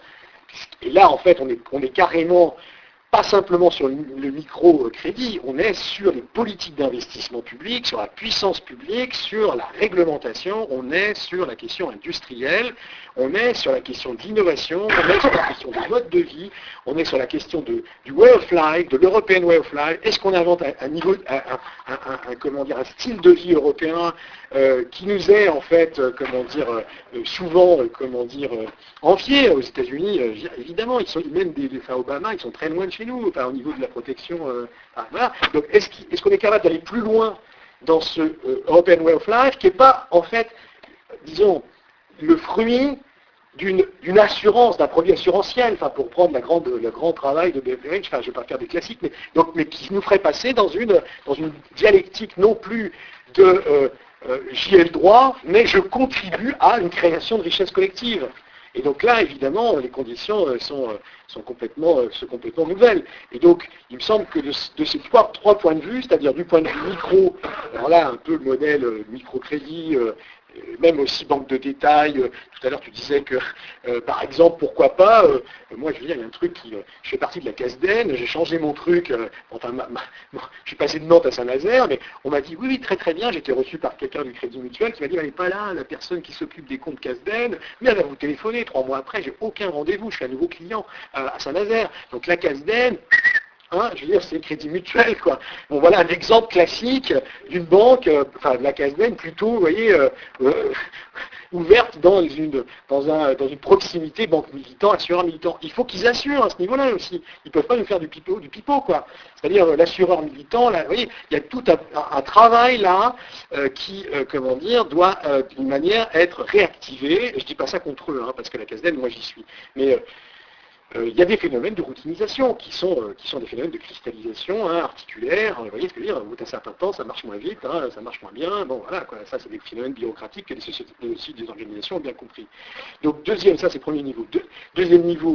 Et là, en fait, on est, on est carrément pas simplement sur le, le micro-crédit, on est sur les politiques d'investissement public, sur la puissance publique, sur la réglementation, on est sur la question industrielle, on est sur la question d'innovation, on est sur la question du mode de vie, on est sur la question de, du way of life, de l'European way of life. Est-ce qu'on invente un, un niveau, un, un, un, un, comment dire, un style de vie européen euh, qui nous est en fait, euh, comment dire, euh, souvent, euh, comment dire, euh, envié aux États-Unis, euh, évidemment, ils sont même des, des enfin, Obama, ils sont très loin de chez nous, enfin, au niveau de la protection. Euh, enfin, voilà. Donc, est-ce, est-ce qu'on est capable d'aller plus loin dans ce euh, European way of life qui n'est pas, en fait, disons, le fruit d'une, d'une assurance, d'un produit assurantiel, enfin, pour prendre la grande, le grand travail de Beveridge, enfin, je ne vais pas faire des classiques, mais, donc, mais qui nous ferait passer dans une, dans une dialectique non plus de euh, euh, j'y ai le droit, mais je contribue à une création de richesse collective. Et donc là, évidemment, les conditions sont, sont, complètement, sont complètement nouvelles. Et donc, il me semble que de, de ces trois, trois points de vue, c'est-à-dire du point de vue micro, alors là, un peu le modèle microcrédit, euh, même aussi banque de détail, euh, tout à l'heure tu disais que, euh, par exemple, pourquoi pas, euh, moi je veux dire, il y a un truc qui, euh, je fais partie de la Casden, j'ai changé mon truc, euh, enfin, ma, ma, bon, je suis passé de Nantes à Saint-Nazaire, mais on m'a dit, oui, oui, très très bien, j'ai été reçu par quelqu'un du Crédit Mutuel qui m'a dit, elle n'est pas là, la personne qui s'occupe des comptes Casden, mais elle va vous téléphoner, trois mois après, j'ai aucun rendez-vous, je suis un nouveau client euh, à Saint-Nazaire, donc la Casden, Hein, je veux dire, c'est le Crédit Mutuel, quoi. Bon, voilà un exemple classique d'une banque, euh, enfin de la Casden plutôt, vous voyez, euh, euh, ouverte dans une, dans, un, dans une proximité banque militant, assureur militant. Il faut qu'ils assurent à ce niveau-là aussi. Ils ne peuvent pas nous faire du pipeau, du pipeau, quoi. C'est-à-dire euh, l'assureur militant, là, vous voyez, il y a tout un, un, un travail là euh, qui, euh, comment dire, doit euh, d'une manière être réactivé. Et je ne dis pas ça contre eux, hein, parce que la Casden, moi j'y suis. Mais euh, Euh, il y a des phénomènes de routinisation qui sont, euh, qui sont des phénomènes de cristallisation hein, articulaire. Vous voyez ce que je veux dire? Au bout d'un certain temps, ça marche moins vite, hein, ça marche moins bien. Bon, voilà, quoi. Ça, c'est des phénomènes bureaucratiques que les sociétés, aussi des organisations ont bien compris. Donc, deuxième, ça, c'est premier niveau. De, deuxième niveau,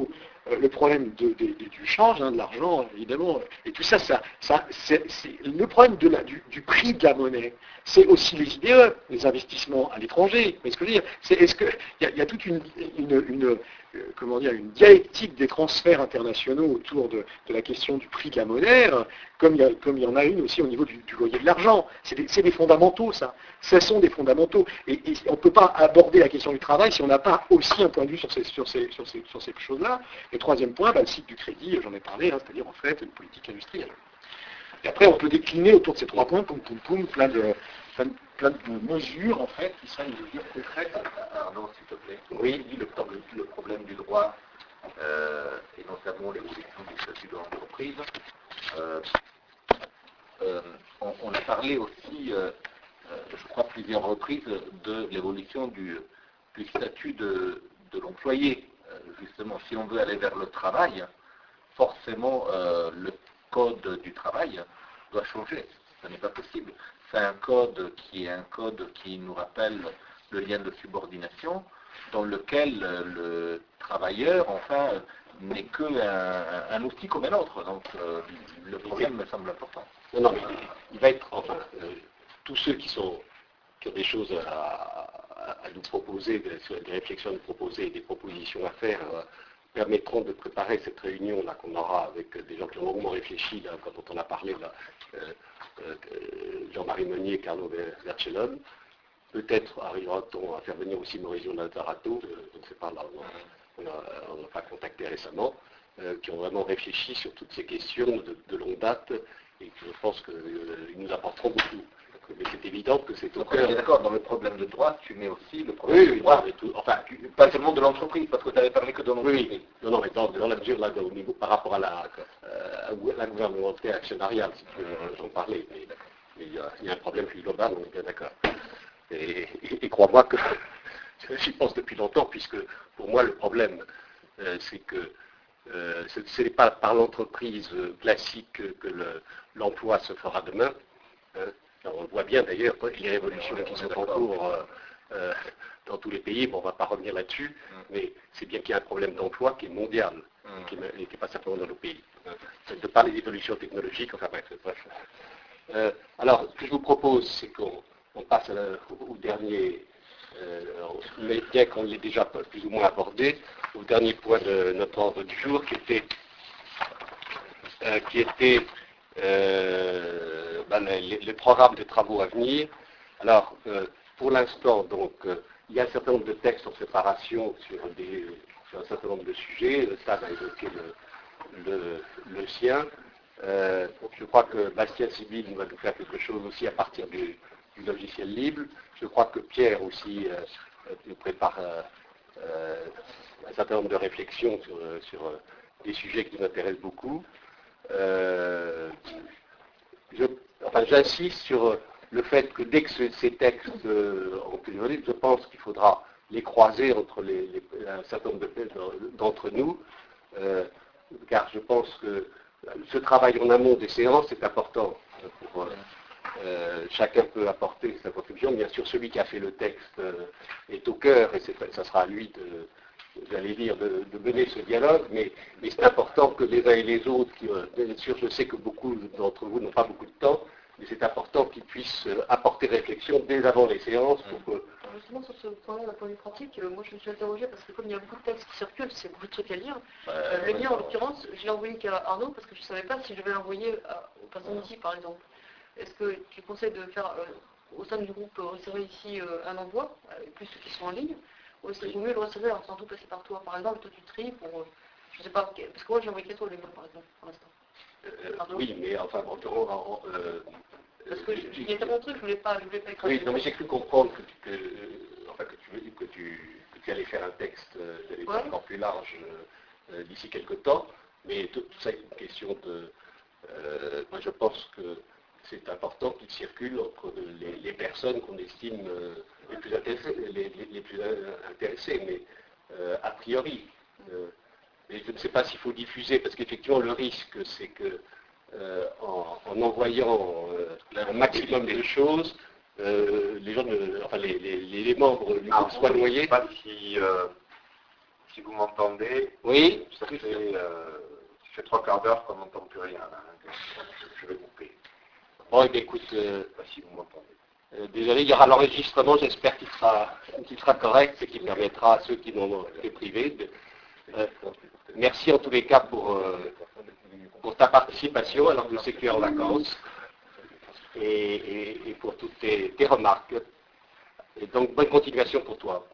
euh, le problème de, de, de, du change, hein, de l'argent, évidemment, et tout ça, ça, ça c'est, c'est le problème de la, du, du prix de la monnaie. C'est aussi les I D E, les investissements à l'étranger. Mais ce que je veux dire, c'est est-ce que il y, y a toute une, une, une euh, comment dire, une dialectique des transferts internationaux autour de, de la question du prix de la monnaie, euh, comme il y, a, comme il y en a une aussi au niveau du, du loyer de l'argent. C'est des, c'est des fondamentaux, ça. Ce sont des fondamentaux. Et, et on ne peut pas aborder la question du travail si on n'a pas aussi un point de vue sur ces, sur ces, sur ces, sur ces choses-là. Et troisième point, bah, le cycle du crédit, j'en ai parlé, hein, c'est-à-dire en fait une politique industrielle. Et après, on peut décliner autour de ces trois points, poum, poum, poum, plein de, plein, de, plein de mesures, en fait, qui seraient des mesures concrètes. Arnaud, s'il te plaît. Oui, le, le problème du droit, euh, et notamment l'évolution du statut de l'entreprise. Euh, euh, on, on a parlé aussi, euh, euh, je crois, plusieurs reprises, de l'évolution du, du statut de, de l'employé. Euh, justement, si on veut aller vers le travail, forcément, euh, le code du travail doit changer. Ce n'est pas possible. C'est un code qui est un code qui nous rappelle le lien de subordination, dans lequel le travailleur, enfin, n'est qu'un un, un outil comme un autre. Donc, euh, le problème me semble important. Non, non, mais il va être, enfin, euh, tous ceux qui, sont, qui ont des choses à, à, à nous proposer, des, des réflexions à nous proposer, des propositions à faire, euh, permettront de préparer cette réunion-là qu'on aura avec des gens qui ont longuement réfléchi, là, quand on en a parlé, là, euh, euh, Jean-Marie Meunier et Carlo Vercellone. Peut-être arrivera-t-on à faire venir aussi Maurizio Lazzarato, euh, je ne sais pas, là, on n'a pas contacté récemment, euh, qui ont vraiment réfléchi sur toutes ces questions de, de longue date, et je pense qu'ils euh, nous apporteront beaucoup. Mais c'est évident que c'est au Donc, cœur. D'accord, dans le problème de droit, tu mets aussi le problème oui, de droit, oui, tout, enfin, pas seulement de l'entreprise, parce que tu avais parlé que de l'entreprise. Oui, non, non, mais dans, dans la mesure, là, au niveau, par rapport à la, euh, à la gouvernementale actionnariale, si tu veux, j'en parlais, mais, mais il, y a, il y a un problème plus global, on est bien d'accord. Et, et, et crois-moi que j'y pense depuis longtemps, puisque pour moi, le problème, euh, c'est que euh, ce n'est pas par l'entreprise classique que le, l'emploi se fera demain. Hein. On voit bien d'ailleurs les révolutions qui sont en cours euh, euh, dans tous les pays, bon, on ne va pas revenir là-dessus, mm. mais c'est bien qu'il y a un problème d'emploi qui est mondial, mm. et qui n'est pas simplement dans nos pays. Hein. De par les évolutions technologiques, enfin bref. bref. Euh, alors, ce que je vous propose, c'est qu'on on passe à la, au, au dernier, euh, mais bien qu'on l'ait déjà plus ou moins abordé, au dernier point de notre ordre du jour, qui était, euh, qui était Euh, ben, les, les programmes de travaux à venir. Alors, euh, pour l'instant, donc, euh, il y a un certain nombre de textes en séparation sur, des, sur un certain nombre de sujets. Stan a évoqué le, le, le sien. Euh, je crois que Bastien Sibyl va nous faire quelque chose aussi à partir du, du logiciel libre. Je crois que Pierre aussi euh, nous prépare euh, euh, un certain nombre de réflexions sur, sur euh, des sujets qui nous intéressent beaucoup. Euh, je, enfin, j'insiste sur le fait que dès que ce, ces textes euh, ont été livrés, je pense qu'il faudra les croiser entre les, les, un certain nombre de, d'entre nous, euh, car je pense que ce travail en amont des séances est important. Pour, euh, euh, chacun peut apporter sa contribution. Bien sûr, celui qui a fait le texte euh, est au cœur, et c'est, ça sera à lui de j'allais dire, de, de mener ce dialogue, mais, mais c'est important que les uns et les autres, qui, euh, bien sûr, je sais que beaucoup d'entre vous n'ont pas beaucoup de temps, mais c'est important qu'ils puissent euh, apporter réflexion dès avant les séances pour que... Justement, sur ce point-là, d'un point de vue pratique, euh, moi je me suis interrogée parce que comme il y a beaucoup de textes qui circulent, c'est beaucoup de trucs à lire. Euh, le mien, en l'occurrence, je l'ai envoyé qu'à Arnaud parce que je ne savais pas si je devais l'envoyer aux personnes ici, par exemple. Est-ce que tu conseilles de faire, euh, au sein du groupe, euh, réserver ici euh, un envoi, euh, plus ceux qui sont en ligne? Ou est-ce qu'il vaut mieux le recevoir sans tout passer par toi? Par exemple, toi tu tries pour, euh, je sais pas, parce que moi j'ai envoyé qu'à toi les mails par exemple, pour l'instant. Euh, oui, mais enfin, en, en, en, euh, parce que il y a tellement de trucs, je voulais pas, je voulais pas écraser. Oui, non mais j'ai cru comprendre que tu, que, euh, enfin, que tu, que tu, que tu allais faire un texte euh, ouais. encore plus large euh, d'ici quelques temps, mais tout, tout ça est une question de... Euh, moi je pense que c'est important qu'il circule entre les, les personnes qu'on estime euh, les plus intéressées, les, les, les plus intéressées, mais euh, a priori. Euh, et je ne sais pas s'il faut diffuser, parce qu'effectivement le risque c'est que euh, en, en envoyant euh, un maximum de choses, euh, les gens, ne, enfin les, les, les membres du groupe soient noyés. Je ne sais pas si, euh, Si vous m'entendez, Oui, ça fait, euh, ça fait trois quarts d'heure qu'on n'entend plus rien. Là, hein. Je vais couper. Bon, eh bien, écoute, euh, Pas si vous m'entendez. euh, désolé, il y aura l'enregistrement, j'espère qu'il sera, qu'il sera correct et qui permettra à ceux qui n'ont été privés. De, euh, merci en tous les cas pour, euh, pour ta participation, alors que je sais que tu es en vacances, et, et, et pour toutes tes, tes remarques. Et donc, bonne continuation pour toi.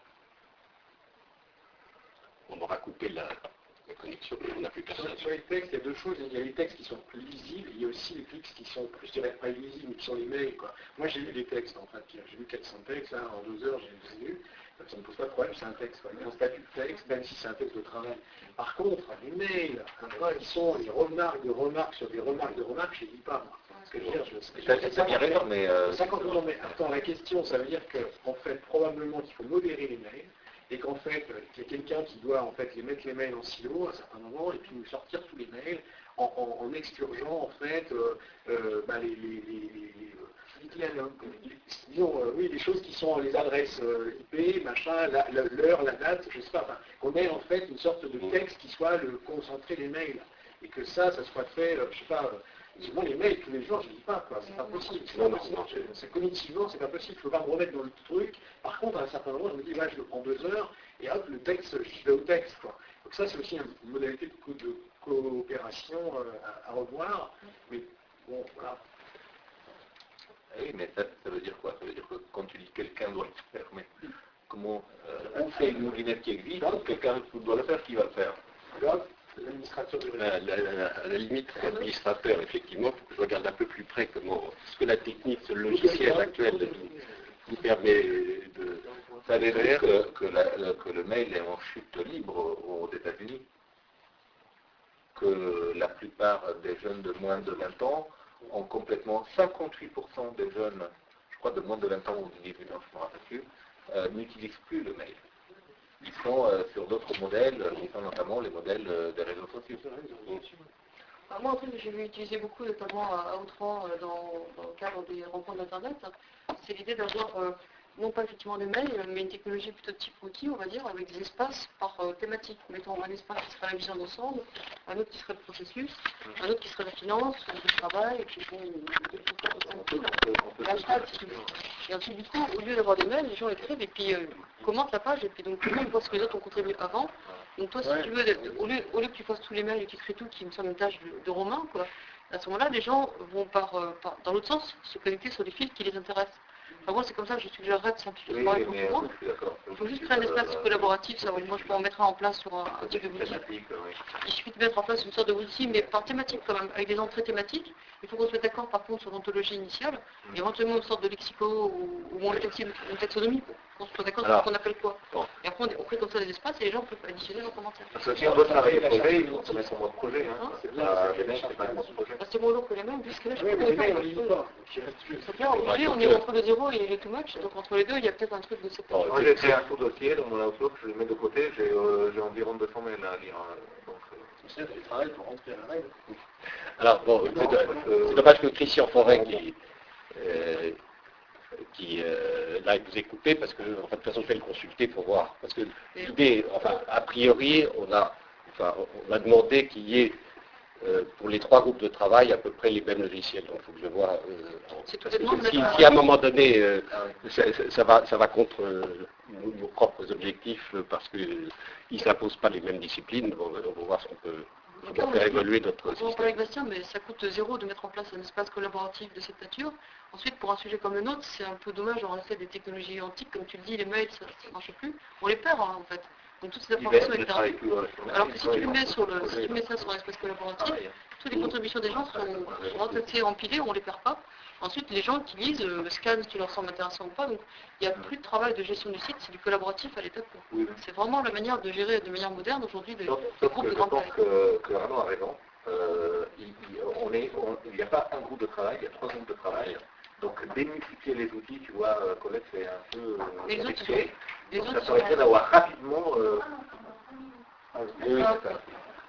On aura coupé la, la connexion, on n'a plus personne. Sur les textes, il y a deux choses. Il y a les textes qui sont plus lisibles, il y a aussi les textes qui sont plus, je dirais pas illisibles, mais qui sont les mails, quoi. Moi, j'ai lu des textes, en fait. J'ai lu quatre cents textes, là, en deux heures, j'ai les ai lus. Ça ne pose pas de problème, c'est un texte, quoi. Il y a un statut de texte, même si c'est un texte de travail. Par contre, les mails, enfin, ils sont des remarques de remarques sur des remarques de remarques, je ne les lis pas, moi. Ce que je veux dire, je C'est bien raison, mais... Euh, cinquante non, mais attends, la question, ça veut dire qu'en fait, probablement qu'il faut modérer les mails, et qu'en fait, il y a quelqu'un qui doit en fait les mettre les mails en silo à un certain moment, et puis nous sortir tous les mails en, en, en expurgeant en fait euh, euh, bah, les, les, les, les, les, les, disons, euh, oui, les choses qui sont les adresses euh, I P, machin, la, la, l'heure, la date, je sais pas, enfin, qu'on ait en fait une sorte de texte qui soit le concentré des mails, et que ça, ça soit fait, euh, je sais pas, euh, souvent les mails tous les jours, je ne dis pas, quoi, c'est pas possible, c'est pas possible, c'est cognitivement, c'est pas possible, il faut pas me remettre dans le truc. Par contre, à un certain moment, je me dis, ouais, je le prends deux heures, et hop, le texte, je vais au texte, quoi. Donc ça, c'est aussi une modalité de, co- de coopération euh, à, à revoir, mais bon, voilà. Oui, mais ça, ça veut dire quoi? Ça veut dire que quand tu dis quelqu'un doit le faire, mais comment euh, on fait une moulinette qui existe, ou quelqu'un doit le faire, qui va le faire? L'administrateur de À la, la- à la limite, l'administrateur, effectivement, il faut que je regarde un peu plus près comment, ce que la technique, ce logiciel actuel nous, nous permet de... Ça veut dire que, que, la- que le mail est en chute libre aux États-Unis, que la plupart des jeunes de moins de vingt ans ont complètement, cinquante-huit pour cent des jeunes, je crois de moins de vingt ans ou de dix-huit ans, je ne me rappelle plus, euh, n'utilisent plus le mail. Ils sont euh, sur d'autres modèles, qui sont notamment les modèles euh, des réseaux sociaux. Alors moi, un truc que j'ai vu utiliser beaucoup, notamment à Outran, euh, dans, dans le cadre des rencontres d'Internet, c'est l'idée d'avoir, euh, non pas effectivement des mails, mais une technologie plutôt de type outil, on va dire, avec des espaces par euh, thématique. Mettons un espace qui serait la vision d'ensemble, un autre qui serait le processus, un autre qui serait la finance, le travail, et puis bon, l'hashtag, si tu veux. Et ensuite, du coup, au lieu d'avoir des mails, les gens écrivent et puis euh, commentent la page, et puis donc tout le monde voit ce que les autres ont contribué avant. Donc toi, si Ouais. tu veux, de- de- au, lieu, au lieu que tu fasses tous les mails et que tu crées tout, qui me semble une tâche de, de romain, quoi, à ce moment-là, les gens vont par, euh, par- dans l'autre sens se connecter sur les fils qui les intéressent. Enfin, moi, c'est comme ça que je suggérerais de simplifier le Oui, travail pour mais tout le euh, monde. je suis d'accord. Il faut juste créer un espace collaboratif, ça, moi je peux en mettre un en place sur un, un type de boutique. Thématique, oui. Il suffit de mettre en place une sorte de outil, mais par thématique quand même, avec des entrées thématiques. Il faut qu'on se mette d'accord par contre sur l'ontologie initiale, et éventuellement une sorte de lexico ou, ou une, taxi- une taxonomie, pour qu'on se soit d'accord sur Alors, ce qu'on appelle quoi. bon. Et après on, on crée comme ça des espaces et les gens peuvent additionner leurs commentaires. Parce que si on doit travailler le projet, il faut qu'on mette son mode projet. Hein. Hein C'est pas des mecs, c'est pas un mode projet. Bah, c'est moins lourd que les mêmes, puisque là je Oui, peux mais les pas mails, on faire les lit quelque pas. chose. Donc, il reste juste- C'est clair, obligé, on est entre le zéro et le too much, donc entre les deux il y a peut-être un truc de cette Bon, moi j'ai fait un sous-dossier dans mon Outlook, je le mets de côté, j'ai euh, j'ai environ deux cents mails à lire. hein. Donc, euh, C'est du travail pour rentrer à la règle. Alors, bon, c'est do- c'est dommage que Christian Forêt, qui, euh, qui euh, là, il vous ait coupé, parce que, en fait, de toute façon, je vais le consulter pour voir. Parce que l'idée, enfin, a priori, on a, enfin, on a demandé qu'il y ait, euh, pour les trois groupes de travail, à peu près les mêmes logiciels. Donc, il faut que je vois. Euh, C'est tout parce que bêtement de si, mettre un- si à un moment donné, euh, ça, ça- ça va, ça va contre euh, nos, nos propres objectifs, euh, parce qu'ils ne s'imposent pas les mêmes disciplines, on va, on va voir ce qu'on peut D'accord, faire mais- évoluer notre On va en système. parler avec Bastien, mais ça coûte zéro de mettre en place un espace collaboratif de cette nature. Ensuite, pour un sujet comme le nôtre, c'est un peu dommage, en effet, des technologies antiques, comme tu le dis, les mails, ça ne marche plus. On les perd, hein, en fait. Donc toutes ces il informations ne sont travaille perdues. plus dans la journée, Alors que il si tu le travaille mets dans sur le le, projet, si tu mets là. ça sur un espace collaboratif, Travail, hein. toutes les contributions des gens sont, sont entassées, empilées, on ne les perd pas. Ensuite, les gens qui lisent, euh, scannent ce qui leur semble intéressant ou pas. Donc, il n'y a plus de travail de gestion du site, c'est du collaboratif à l'état pur. Oui. C'est vraiment la manière de gérer de manière moderne aujourd'hui des, Sauf, des sauf groupes que de je grande pense taille. que, que Arnaud a raison. Euh, il il- on est- on- il n'y a pas un groupe de travail, il y a trois groupes de travail. Donc démultiplier les outils, tu vois, euh, Colette, c'est un peu euh, Les autres, risqué. les Donc, autres, ça permettrait sont- d'avoir rapidement... euh, Oui, Ah, d'accord.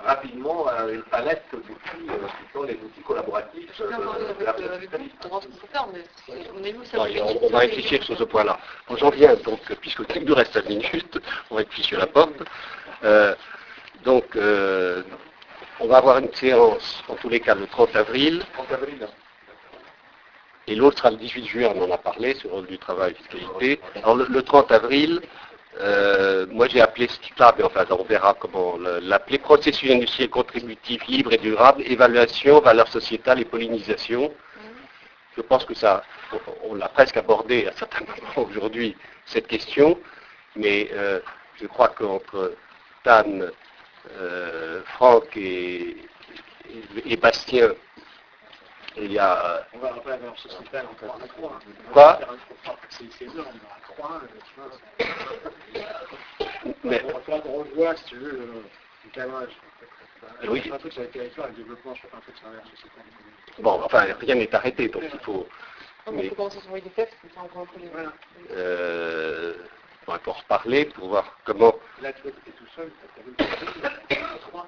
rapidement euh, une palette d'outils euh, qui sont les outils collaboratifs Je vais encore de, de la avec, avec vous pour voir ce qu'il faut faire, mais c'est- on a vu ça. Non, et on, on va réfléchir sur ce point-là. Bon, j'en viens, donc, puisque il nous reste cinq minutes, on réfléchit à la porte. Euh, donc, euh, on va avoir une séance, en tous les cas, le trente avril. trente avril. Et l'autre sera le dix-huit juin, on en a parlé, sur le du travail et fiscalité. Alors, le, le trente avril, euh, moi j'ai appelé ça, mais enfin, on verra comment le- l'appeler, processus industriel contributif libre et durable, évaluation, valeur sociétale et pollinisation. Je pense que ça, on, on l'a presque abordé à certains moments aujourd'hui, cette question, mais euh, je crois qu'entre Tan, euh, Franck et, et, et Bastien, il y a... On va après avoir ce système encore à trois. Quoi? C'est c'est énorme, à trois, tu vois. Mais, On va falloir qu'on revoie, si tu veux, le, le cadrage. Oui. C'est un truc sur les territoires, le développement, je crois un truc sur la société. bon, enfin, rien n'est arrêté, donc il faut... Non, mais il faut commencer à s'envoyer des textes, comme ça on voit un peu les... Voilà. Euh, on va encore se parler pour voir comment... Là, tu vois, tu étais tout seul, tu as vu trois.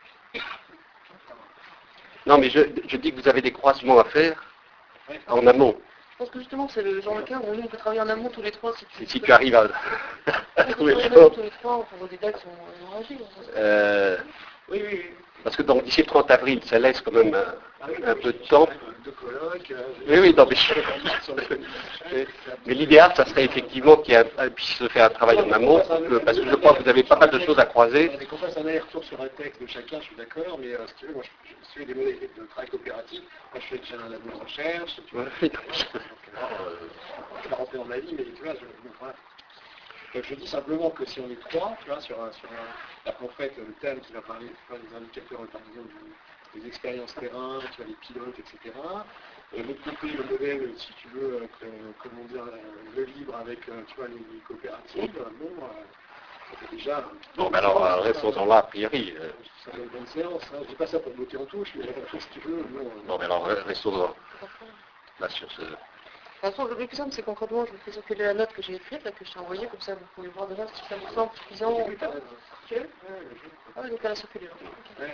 Non, mais je, je dis que vous avez des croisements à faire en amont. Je pense que justement c'est le genre de cas où nous on peut travailler en amont tous les trois si tu, Et si tu arrives à, à on peut trouver le travailler en amont temps. tous les trois, on prend des dates, on, on réagit. Euh, Oui, oui, oui. parce que donc d'ici le trente avril, ça laisse quand même un, Ah oui, un peu de temps. De colloques. euh, Oui, oui, non, mais, mais, mais l'idéal, ça serait effectivement qu'il y ait un- puisse se faire un travail en amont, que- parce que je crois que vous avez pas mal de choses à croiser. On qu'on fasse un aller-retour sur un texte de chacun, je suis d'accord, mais euh, si tu veux, moi je, je suis des modalités de travail coopératif, moi je fais déjà un labo de recherche, tu vois, Oui. donc, euh, je vais rentrer dans ma vie, mais tu vois, je, donc, voilà. Donc, je dis simplement que si on est trois, tu vois, sur un, sur un, là, en fait, le thème qui va parler, tu vois, des indicateurs, par exemple, du- des expériences terrain, tu vois, les pilotes, et cetera. Et de l'autre côté, le modèle, si tu veux, euh, que- comment dire, euh, le libre avec, euh, tu vois, les, les coopératives, bon, euh, ça fait déjà... Bon, ben alors, euh, restons-en là, a priori. euh. Ça fait une bonne séance, hein. Je dis pas ça pour botter en touche, mais euh, si tu veux, bon... euh, Bon, ben alors, restons là sur ce... De toute façon, le plus simple, c'est concrètement, je vous fais circuler la note que j'ai écrite, là, que je t'ai envoyée, comme ça vous pouvez voir déjà si ça vous semble suffisant ou pas. Ok. Ah oui, donc elle a circulé là. ouais,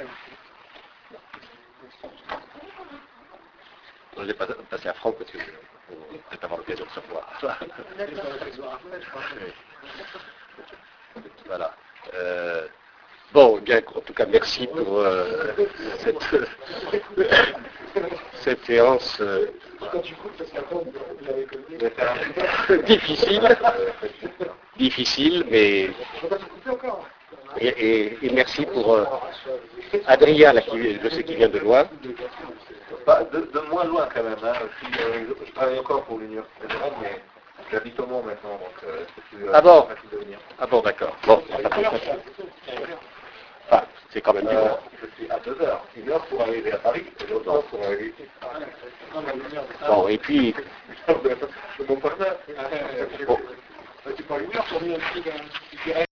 Je vais pas- passer à Franck parce que on va peut-être avoir l'occasion de se revoir. D'accord. Voilà. Euh, bon, bien, en tout cas, merci pour euh, cette, cette séance euh, quand tu coupes, parce qu'après, vous l'avez connu. difficile, difficile, mais Je ne vais pas te couper encore. et, et- et merci pour euh, Adrien, là, qui, je sais qu'il vient de loin. Pas de, de moins loin quand même. Hein. Je, suis, euh, je- je travaille encore pour l'Université de Rome, mais j'habite au Mans maintenant, donc euh, c'est plus euh, Ah bon facile de venir. Ah bon, d'accord. Bon, enfin, c'est quand même du Euh, bon. je suis à deux heures. Une heure pour arriver à Paris, et l'autre heure pour arriver ici. Bon, et puis, De mon partenaire. bon, Tu parles une heure pour venir ici, quand même.